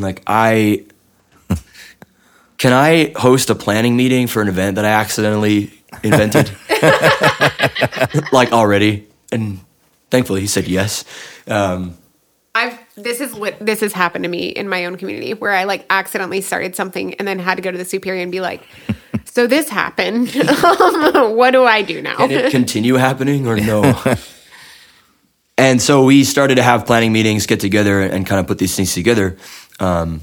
can I host a planning meeting for an event that I accidentally invented? Already. And thankfully he said yes. This has happened to me in my own community where I like accidentally started something and then had to go to the superior and be like, so this happened. What do I do now? Can it continue happening or no? And so we started to have planning meetings, get together and kind of put these things together. And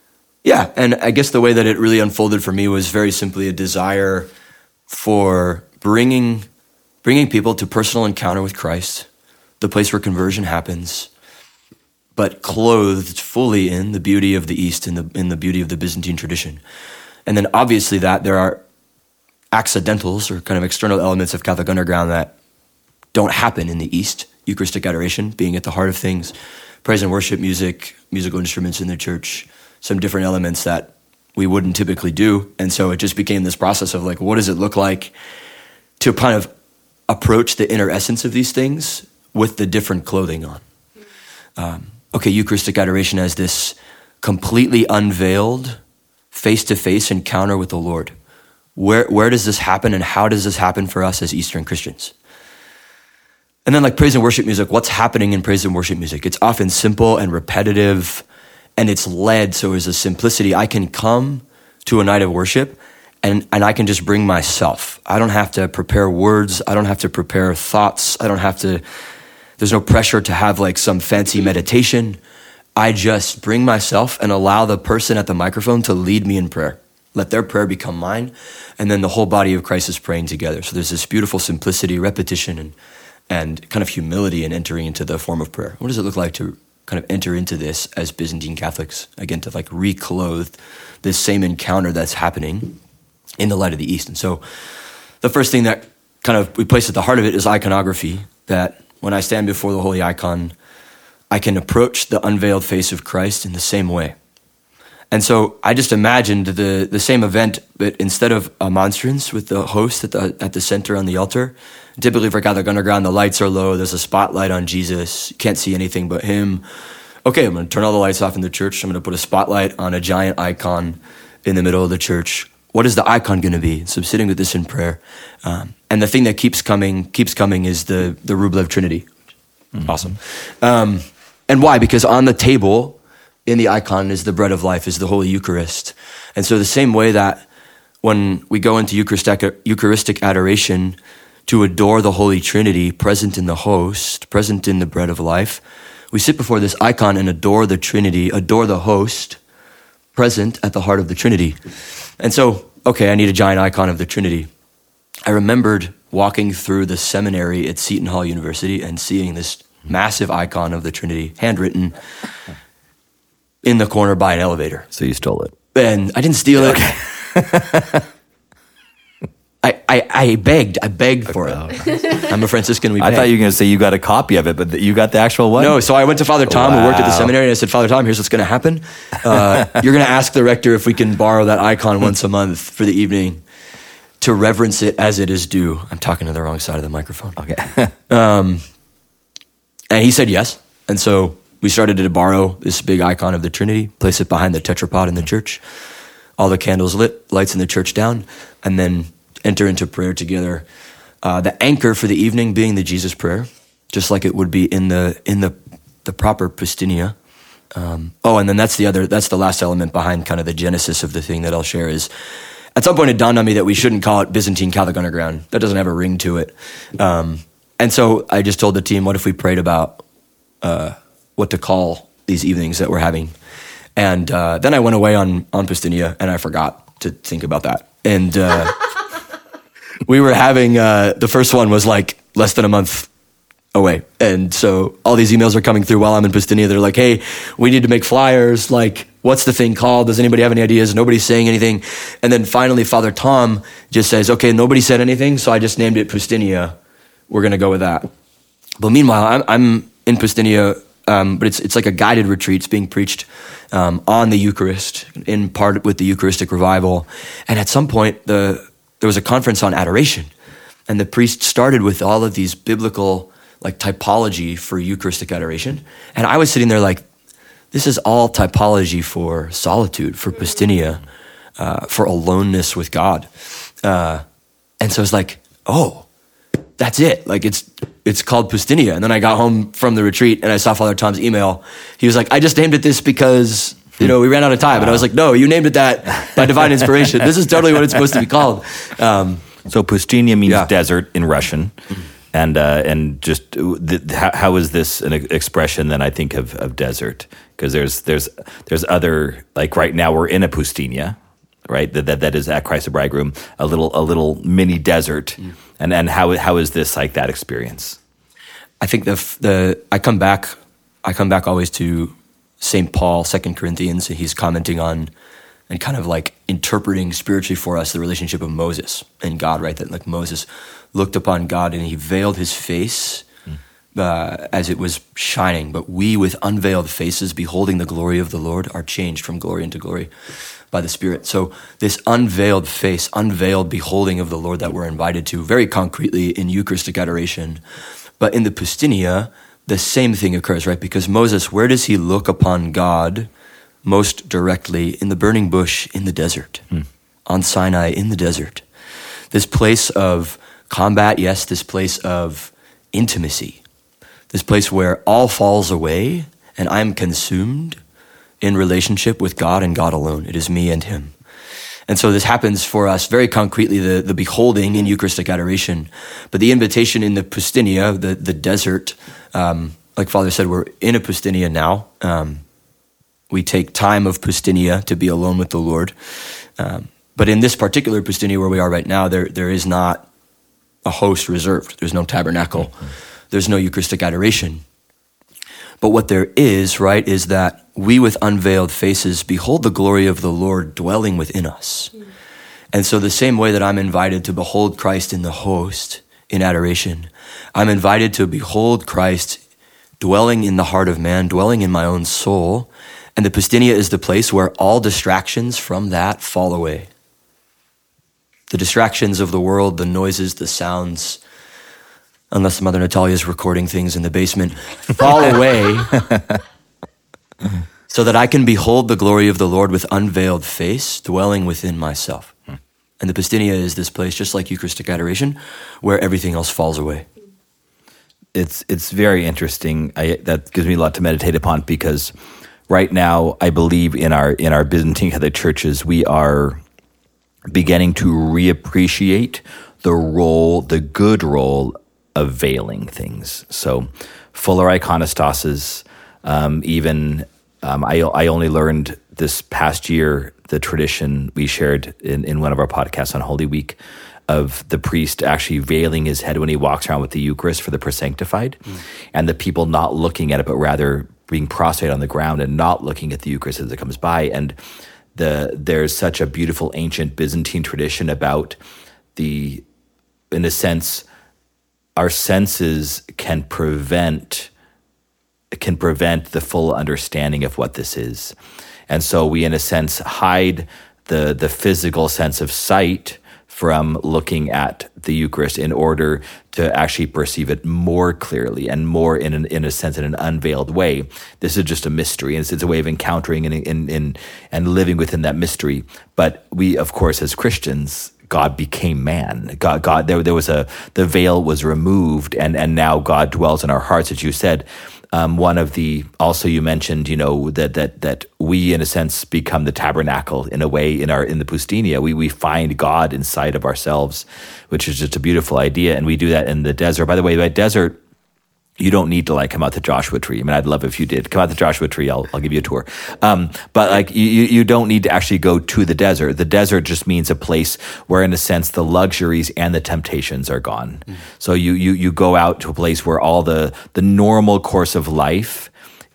I guess the way that it really unfolded for me was very simply a desire for bringing people to personal encounter with Christ, the place where conversion happens, but clothed fully in the beauty of the East, in the beauty of the Byzantine tradition. And then obviously that there are accidentals or kind of external elements of Catholic Underground that don't happen in the East. Eucharistic adoration being at the heart of things, praise and worship music, musical instruments in the church, some different elements that we wouldn't typically do. And so it just became this process of like, what does it look like to kind of approach the inner essence of these things with the different clothing on? Eucharistic adoration as this completely unveiled, face-to-face encounter with the Lord. Where does this happen and how does this happen for us as Eastern Christians? And then like praise and worship music, what's happening in praise and worship music? It's often simple and repetitive and it's led, so there's a simplicity. I can come to a night of worship and I can just bring myself. I don't have to prepare words. I don't have to prepare thoughts. There's no pressure to have like some fancy meditation. I just bring myself and allow the person at the microphone to lead me in prayer. Let their prayer become mine. And then the whole body of Christ is praying together. So there's this beautiful simplicity, repetition, and kind of humility in entering into the form of prayer. What does it look like to kind of enter into this as Byzantine Catholics? Again, to like reclothe this same encounter that's happening in the light of the East. And so the first thing that kind of we place at the heart of it is iconography, that when I stand before the holy icon, I can approach the unveiled face of Christ in the same way. And so I just imagined the same event, but instead of a monstrance with the host at the center on the altar, typically for Catholic Underground, the lights are low, there's a spotlight on Jesus, you can't see anything but him. Okay, I'm going to turn all the lights off in the church, I'm going to put a spotlight on a giant icon in the middle of the church. What is the icon going to be? So I'm sitting with this in prayer. And the thing that keeps coming is the Rublev Trinity. Mm-hmm. Awesome. And why? Because on the table in the icon is the bread of life, is the Holy Eucharist. And so the same way that when we go into Eucharistic adoration to adore the Holy Trinity present in the host, present in the bread of life, we sit before this icon and adore the Trinity, adore the host present at the heart of the Trinity. And so, I need a giant icon of the Trinity. I remembered walking through the seminary at Seton Hall University and seeing this massive icon of the Trinity, handwritten, in the corner by an elevator. So you stole it. And I didn't steal it. Okay. I begged for it. I'm a Franciscan. I thought you were going to say you got a copy of it, but you got the actual one? No, so I went to Father Tom, who worked at the seminary, and I said, Father Tom, here's what's going to happen. You're going to ask the rector if we can borrow that icon once a month for the evening to reverence it as it is due. I'm talking to the wrong side of the microphone. Okay. And he said yes. And so we started to borrow this big icon of the Trinity, place it behind the tetrapod in the church, all the candles lit, lights in the church down, and then enter into prayer together. The anchor for the evening being the Jesus prayer, just like it would be in the proper Poustinia. And then that's the last element behind kind of the genesis of the thing that I'll share is, at some point it dawned on me that we shouldn't call it Byzantine Catholic Underground. That doesn't have a ring to it. And so I just told the team, what if we prayed about what to call these evenings that we're having? And then I went away on Poustinia and I forgot to think about that. And we were having, the first one was like less than a month away. And so all these emails are coming through while I'm in Poustinia. They're like, hey, we need to make flyers. Like, what's the thing called? Does anybody have any ideas? Nobody's saying anything. And then finally, Father Tom just says, okay, nobody said anything, so I just named it Poustinia. We're going to go with that. But meanwhile, I'm in Poustinia, but it's like a guided retreat. It's being preached on the Eucharist, in part with the Eucharistic revival. And at some point, there was a conference on adoration. And the priest started with all of these biblical like typology for Eucharistic adoration. And I was sitting there like, this is all typology for solitude, for Poustinia, for aloneness with God. And so it's like, oh, that's it. Like it's called Pustinia. And then I got home from the retreat and I saw Father Tom's email. He was like, I just named it this because, we ran out of time. And I was like, no, you named it that by divine inspiration. This is totally what it's supposed to be called. So Pustinia means desert in Russian. And just how is this an expression then I think of desert? Because there's other, like right now we're in a Pustinia, right? That is at Christ the Bridegroom, a little mini desert. And how is this like that experience? I think I come back always to St. Paul, 2 Corinthians, and he's commenting on and kind of like interpreting spiritually for us the relationship of Moses and God, right? That like Moses looked upon God and he veiled his face as it was shining. But we with unveiled faces, beholding the glory of the Lord, are changed from glory into glory by the Spirit. So this unveiled face, unveiled beholding of the Lord that we're invited to very concretely in Eucharistic adoration. But in the Pustinia, the same thing occurs, right? Because Moses, where does he look upon God most directly? In the burning bush in the desert, on Sinai in the desert. This place of combat, yes, this place of intimacy, this place where all falls away and I'm consumed in relationship with God and God alone. It is me and him. And so this happens for us very concretely, the beholding in Eucharistic adoration. But the invitation in the Pustinia, the desert, like Father said, we're in a Pustinia now. We take time of Pustinia to be alone with the Lord. But in this particular Pustinia where we are right now, there is not a host reserved. There's no tabernacle. There's no Eucharistic adoration. But what there is, right, is that we with unveiled faces behold the glory of the Lord dwelling within us. And so the same way that I'm invited to behold Christ in the host in adoration, I'm invited to behold Christ dwelling in the heart of man, dwelling in my own soul. And the Pustinia is the place where all distractions from that fall away. The distractions of the world, the noises, the sounds, unless Mother Natalia is recording things in the basement, fall away so that I can behold the glory of the Lord with unveiled face dwelling within myself. And the Pustinia is this place, just like Eucharistic adoration, where everything else falls away. It's very interesting. That gives me a lot to meditate upon because right now I believe in our Byzantine Catholic churches we are beginning to reappreciate the good role of veiling things. So fuller iconostases, I only learned this past year the tradition we shared in one of our podcasts on Holy Week of the priest actually veiling his head when he walks around with the Eucharist for the presanctified, and the people not looking at it, but rather being prostrate on the ground and not looking at the Eucharist as it comes by. And there's such a beautiful ancient Byzantine tradition about in a sense, our senses can prevent the full understanding of what this is. And so we, in a sense, hide the physical sense of sight from looking at the Eucharist in order to actually perceive it more clearly and more in a sense in an unveiled way. This is just a mystery, and it's a way of encountering and living within that mystery. But we, of course, as Christians, God became man. God, there was the veil was removed, and now God dwells in our hearts, as you said. Also you mentioned, that we in a sense become the tabernacle in a way in the Pustinia. We find God inside of ourselves, which is just a beautiful idea. And we do that in the desert. By the way, by desert, you don't need to come out the Joshua Tree. I mean, I'd love if you did. Come out the Joshua Tree. I'll give you a tour. But you don't need to actually go to the desert. The desert just means a place where, in a sense, the luxuries and the temptations are gone. So you go out to a place where all the normal course of life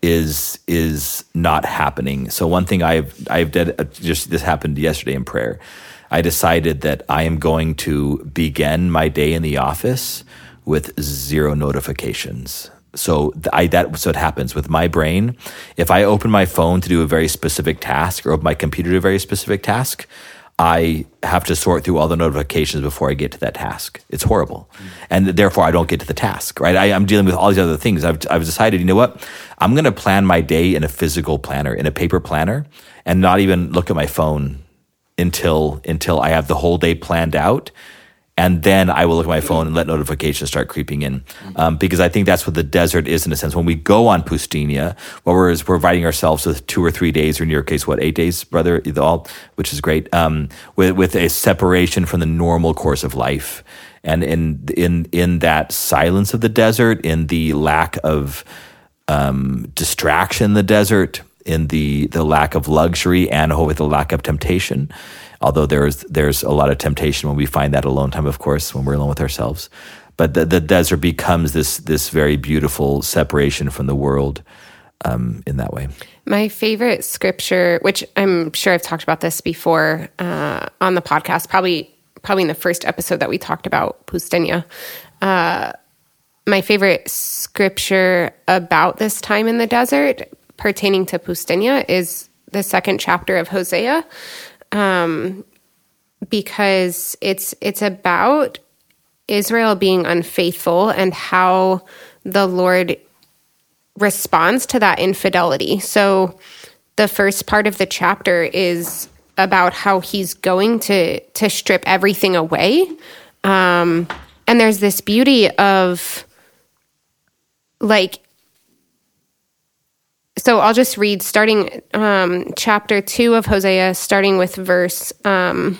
is not happening. So one thing I've done, this happened yesterday in prayer. I decided that I am going to begin my day in the office with 0 notifications. So that's what happens with my brain. If I open my phone to do a very specific task or open my computer to do a very specific task, I have to sort through all the notifications before I get to that task. It's horrible. And therefore I don't get to the task, right? I'm dealing with all these other things. I've decided, you know what? I'm going to plan my day in a physical planner, in a paper planner, and not even look at my phone until I have the whole day planned out. And then I will look at my phone and let notifications start creeping in. Because I think that's what the desert is in a sense. When we go on Pustinia, well, we're providing ourselves with 2 or 3 days, or in your case, 8 days, brother, all, which is great, with a separation from the normal course of life. And in that silence of the desert, in the lack of distraction in the desert, in the lack of luxury, and hopefully the lack of temptation, although there's a lot of temptation when we find that alone time, of course, when we're alone with ourselves. But the desert becomes this very beautiful separation from the world in that way. My favorite scripture, which I'm sure I've talked about this before on the podcast, probably in the first episode that we talked about Pustinia. My favorite scripture about this time in the desert pertaining to Pustinia is the 2nd chapter of Hosea. Because it's about Israel being unfaithful and how the Lord responds to that infidelity. So the first part of the chapter is about how he's going to strip everything away. And there's this beauty of so I'll just read starting chapter 2 of Hosea, starting with verse 5,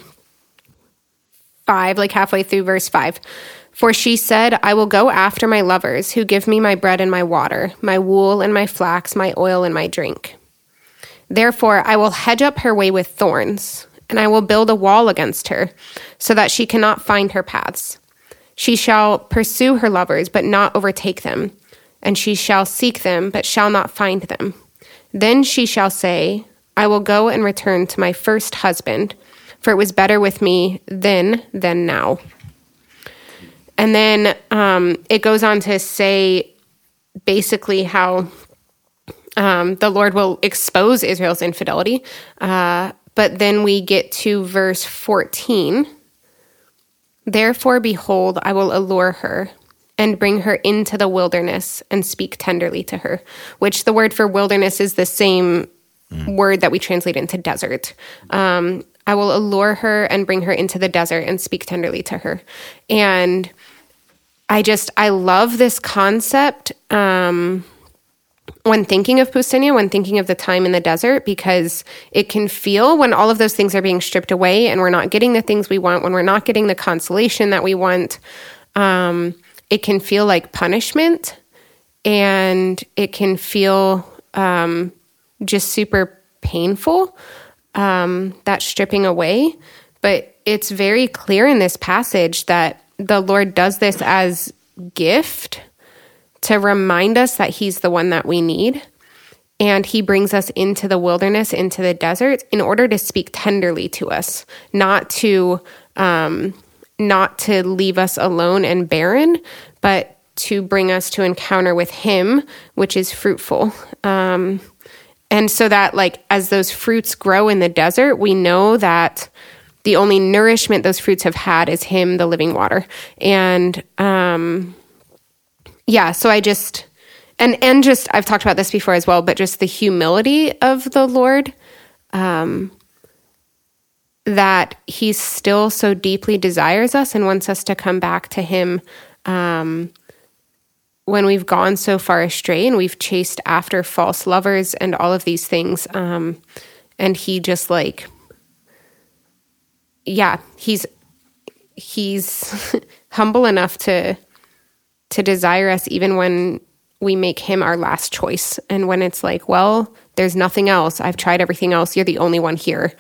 halfway through verse 5. For she said, I will go after my lovers who give me my bread and my water, my wool and my flax, my oil and my drink. Therefore, I will hedge up her way with thorns, and I will build a wall against her, so that she cannot find her paths. She shall pursue her lovers, but not overtake them. And she shall seek them, but shall not find them. Then she shall say, I will go and return to my first husband, for it was better with me then than now. And then it goes on to say basically how the Lord will expose Israel's infidelity. But then we get to verse 14. Therefore, behold, I will allure her and bring her into the wilderness and speak tenderly to her, which the word for wilderness is the same word that we translate into desert. I will allure her and bring her into the desert and speak tenderly to her. And I love this concept when thinking of Pustinia, when thinking of the time in the desert, because it can feel when all of those things are being stripped away and we're not getting the things we want, when we're not getting the consolation that we want, it can feel like punishment, and it can feel just super painful, that stripping away. But it's very clear in this passage that the Lord does this as gift to remind us that he's the one that we need. And he brings us into the wilderness, into the desert, in order to speak tenderly to us, not to leave us alone and barren, but to bring us to encounter with him, which is fruitful. And so that, as those fruits grow in the desert, we know that the only nourishment those fruits have had is him, the living water. And so I just, and just, I've talked about this before as well, but just the humility of the Lord, that he still so deeply desires us and wants us to come back to him when we've gone so far astray and we've chased after false lovers and all of these things. And he just he's humble enough to desire us even when we make him our last choice. And when it's well, there's nothing else. I've tried everything else. You're the only one here.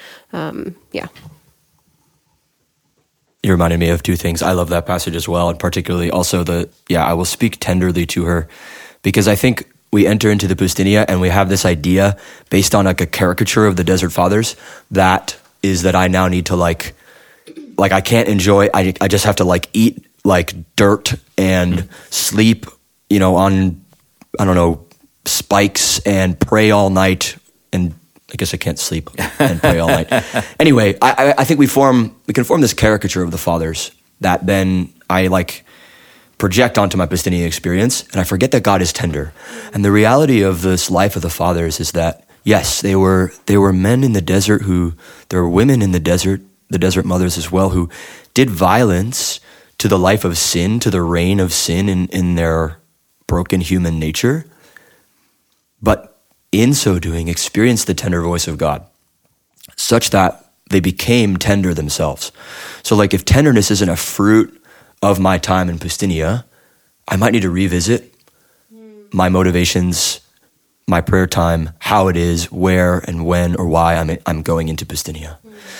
You reminded me of two things. I love that passage as well, and particularly also I will speak tenderly to her, because I think we enter into the Pustinia and we have this idea based on a caricature of the Desert Fathers that I now need to I can't enjoy, I just have to eat dirt and sleep, on, I don't know, spikes and pray all night, and I guess I can't sleep and pray all night. Anyway, I think we can form this caricature of the fathers that then I project onto my Pustinia experience, and I forget that God is tender. And the reality of this life of the fathers is that, yes, they were men in the desert there were women in the desert the desert mothers as well, who did violence to the life of sin, to the reign of sin in their broken human nature, but in so doing experienced the tender voice of God, such that they became tender themselves. So like if tenderness isn't a fruit of my time in Pustinia, I might need to revisit my motivations, my prayer time, how it is, where and when or why I'm going into Pustinia.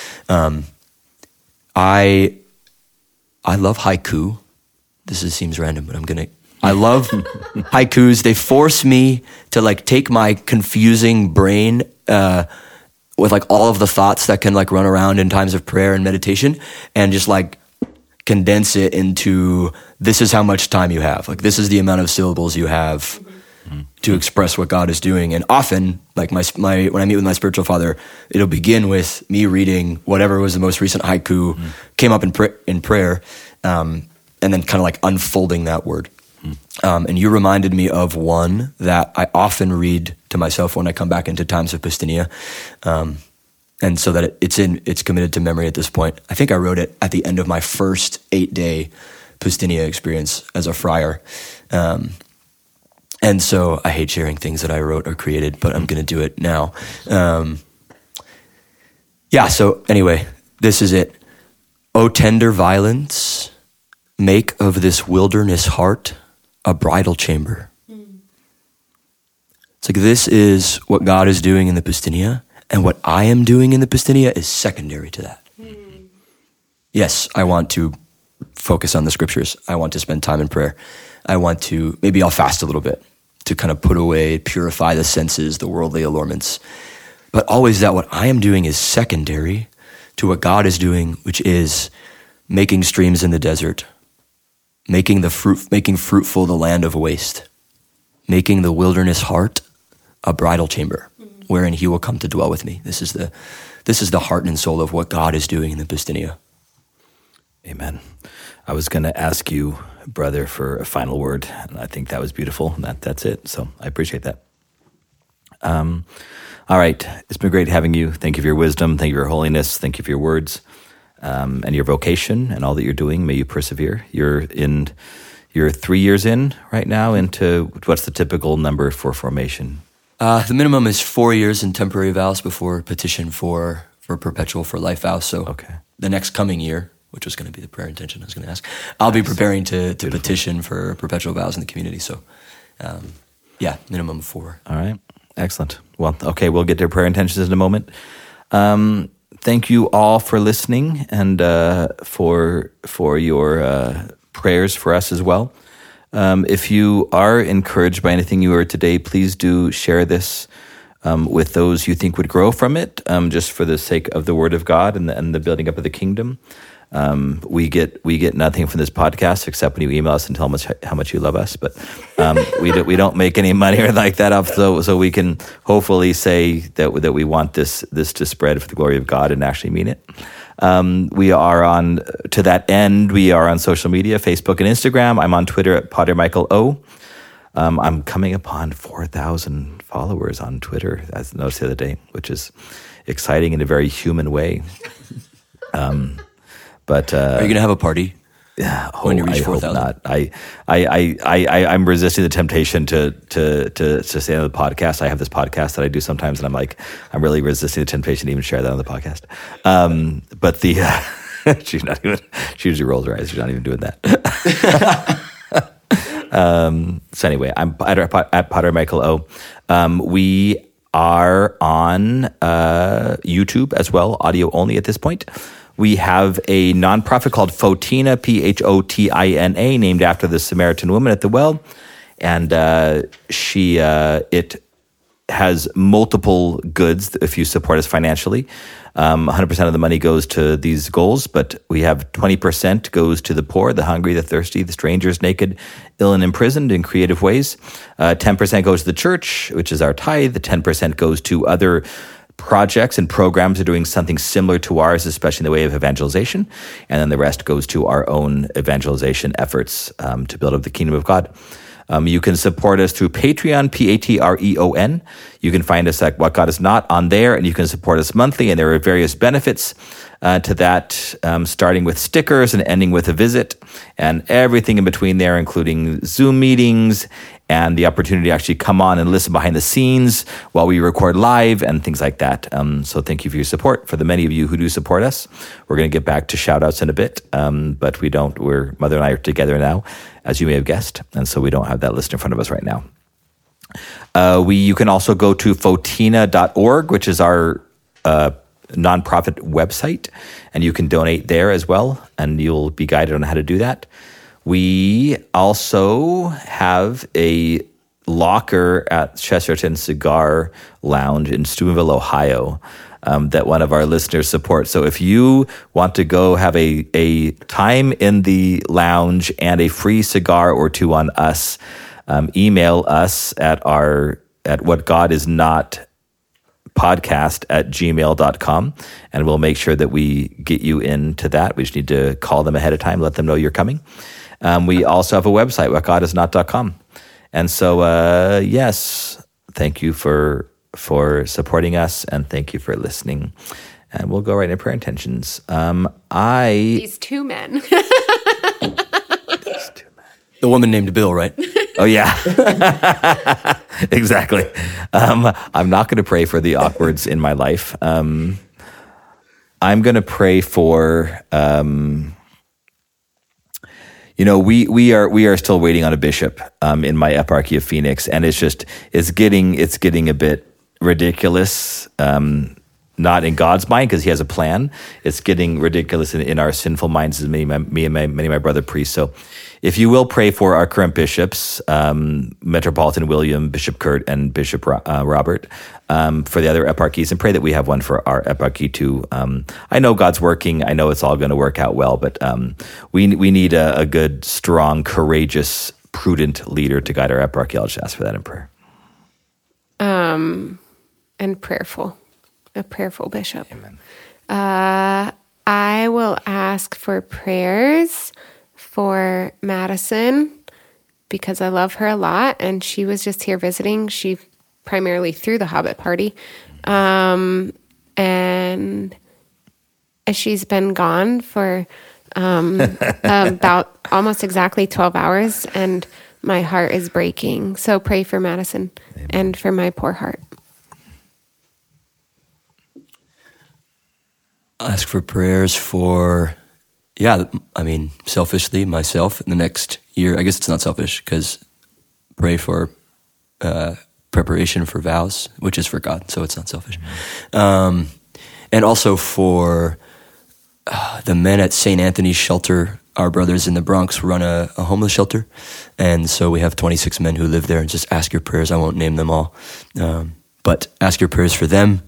I love haiku. Seems random, but I love haikus. They force me to like take my confusing brain with like all of the thoughts that can like run around in times of prayer and meditation, and just like condense it into, this is how much time you have. Like this is the amount of syllables you have to express what God is doing. And often, like my when I meet with my spiritual father, it'll begin with me reading whatever was the most recent haiku came up in prayer, and then kind of like unfolding that word. And you reminded me of one that I often read to myself when I come back into times of Pustinia. And so that it's committed to memory at this point. I think I wrote it at the end of my first 8-day Pustinia experience as a friar. And so I hate sharing things that I wrote or created, but I'm going to do it now. So anyway, this is it. O tender violence, make of this wilderness heart a bridal chamber. It's like this is what God is doing in the Pustinia, and what I am doing in the Pustinia is secondary to that. Yes, I want to focus on the scriptures. I want to spend time in prayer. Maybe I'll fast a little bit to kind of put away, purify the senses, the worldly allurements. But always that what I am doing is secondary to what God is doing, which is making streams in the desert, making fruitful the land of waste, making the wilderness heart a bridal chamber, wherein he will come to dwell with me. This is the heart and soul of what God is doing in the Pustinia. Amen. I was going to ask you, brother, for a final word, and I think that was beautiful. And that's it. So I appreciate that. All right. It's been great having you. Thank you for your wisdom. Thank you for your holiness. Thank you for your words, and your vocation and all that you're doing. May you persevere. You're 3 years in right now into what's the typical number for formation? The minimum is 4 years in temporary vows before petition for perpetual for life vows. So okay. The next coming year, which was going to be the prayer intention I was going to ask, I'll be preparing to petition for perpetual vows in the community. So, minimum of 4. All right. Excellent. Well, okay, we'll get to prayer intentions in a moment. Thank you all for listening and for your prayers for us as well. If you are encouraged by anything you heard today, please do share this with those you think would grow from it, just for the sake of the Word of God and the building up of the kingdom. We get nothing from this podcast except when you email us and tell us how much you love us. But we don't make any money or like that up, so we can hopefully say that we want this to spread for the glory of God and actually mean it. We are to that end, we are on social media, Facebook and Instagram. I'm on Twitter at Padre Michael O. I'm coming upon 4,000 followers on Twitter, as I noticed the other day, which is exciting in a very human way. But are you going to have a party? When you reach 4,000? Not. I'm resisting the temptation to say on the podcast. I have this podcast that I do sometimes, and I'm really resisting the temptation to even share that on the podcast. But she usually rolls her eyes. She's not even doing that. So anyway, I'm at Padre Michael O. We are on YouTube as well, audio only at this point. We have a nonprofit called Photina, Photina, named after the Samaritan woman at the well, and it has multiple goods if you support us financially. 100% of the money goes to these goals, but we have 20% goes to the poor, the hungry, the thirsty, the strangers, naked, ill, and imprisoned in creative ways. 10% goes to the church, which is our tithe. The 10% goes to other projects and programs that are doing something similar to ours, especially in the way of evangelization. And then the rest goes to our own evangelization efforts to build up the kingdom of God. You can support us through Patreon, Patreon. You can find us at What God Is Not on there, and you can support us monthly, and there are various benefits to that, starting with stickers and ending with a visit, and everything in between there, including Zoom meetings and the opportunity to actually come on and listen behind the scenes while we record live and things like that. So thank you for your support. For the many of you who do support us, we're going to get back to shout outs in a bit, but Mother and I are together now, as you may have guessed, and so we don't have that list in front of us right now. You can also go to fotina.org, which is our nonprofit website, and you can donate there as well, and you'll be guided on how to do that. We also have a locker at Chesterton Cigar Lounge in Steubenville, Ohio, that one of our listeners supports. So if you want to go have a time in the lounge and a free cigar or two on us, email us at whatgodisnotpodcast@gmail.com, and we'll make sure that we get you into that. We just need to call them ahead of time, let them know you're coming. We also have a website, whatgodisnot.com. And so, yes, thank you for supporting us, and thank you for listening. And we'll go right into prayer intentions. These two men. The woman named Bill, right? Oh, yeah. Exactly. I'm not going to pray for the awkwards in my life. I'm going to pray for... we are still waiting on a bishop in my eparchy of Phoenix, and it's getting a bit ridiculous. Not in God's mind, because He has a plan. It's getting ridiculous in our sinful minds, as many of my brother priests. So, if you will pray for our current bishops, Metropolitan William, Bishop Kurt, and Bishop Robert, for the other eparchies, and pray that we have one for our eparchy too. I know God's working. I know it's all going to work out well, but we need a good, strong, courageous, prudent leader to guide our eparchy. I'll just ask for that in prayer. And prayerful. A prayerful bishop. Amen. I will ask for prayers for Madison, because I love her a lot, and she was just here visiting. She primarily threw the Hobbit party, and she's been gone for about almost exactly 12 hours, and my heart is breaking. So pray for Madison. Amen. And for my poor heart. Ask for prayers for, selfishly, myself in the next year. I guess it's not selfish, because pray for preparation for vows, which is for God, so it's not selfish. And also for the men at St. Anthony's Shelter. Our brothers in the Bronx run a homeless shelter, and so we have 26 men who live there, and just ask your prayers. I won't name them all, but ask your prayers for them.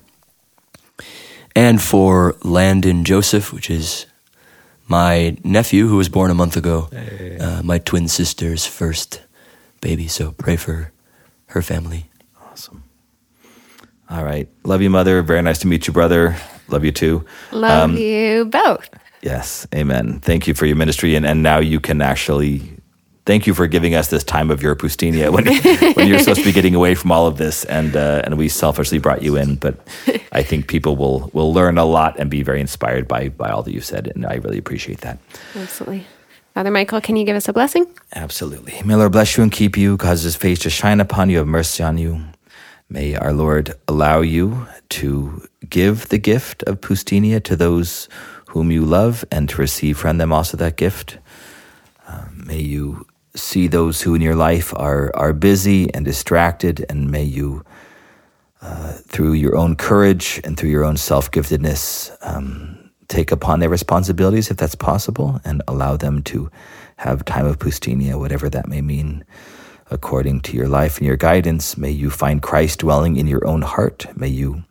And for Landon Joseph, which is my nephew who was born a month ago, my twin sister's first baby. So pray for her family. Awesome. All right. Love you, Mother. Very nice to meet you, brother. Love you too. Love you both. Yes. Amen. Thank you for your ministry. And now you can actually... Thank you for giving us this time of your Pustinia when you're supposed to be getting away from all of this, and we selfishly brought you in. But I think people will learn a lot and be very inspired by all that you've said, and I really appreciate that. Absolutely. Father Michael, can you give us a blessing? Absolutely. May Lord bless you and keep you, cause His face to shine upon you, have mercy on you. May our Lord allow you to give the gift of Pustinia to those whom you love, and to receive from them also that gift. May you see those who in your life are busy and distracted, and may you, through your own courage and through your own self-giftedness, take upon their responsibilities, if that's possible, and allow them to have time of Pustinia, whatever that may mean, according to your life and your guidance. May you find Christ dwelling in your own heart. May you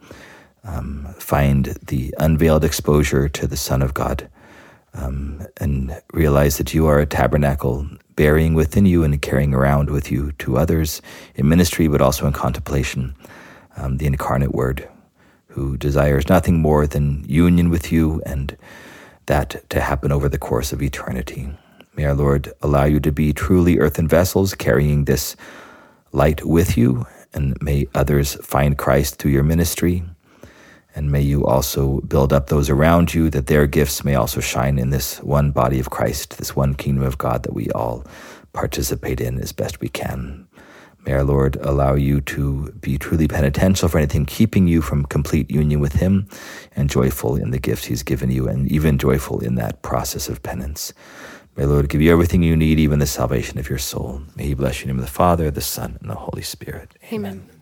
find the unveiled exposure to the Son of God, and realize that you are a tabernacle bearing within you and carrying around with you to others in ministry, but also in contemplation, the incarnate Word, who desires nothing more than union with you, and that to happen over the course of eternity. May our Lord allow you to be truly earthen vessels, carrying this light with you, and may others find Christ through your ministry. And may you also build up those around you, that their gifts may also shine in this one body of Christ, this one kingdom of God that we all participate in as best we can. May our Lord allow you to be truly penitential for anything keeping you from complete union with him, and joyful in the gifts he's given you, and even joyful in that process of penance. May the Lord give you everything you need, even the salvation of your soul. May he bless you in the name of the Father, the Son, and the Holy Spirit. Amen.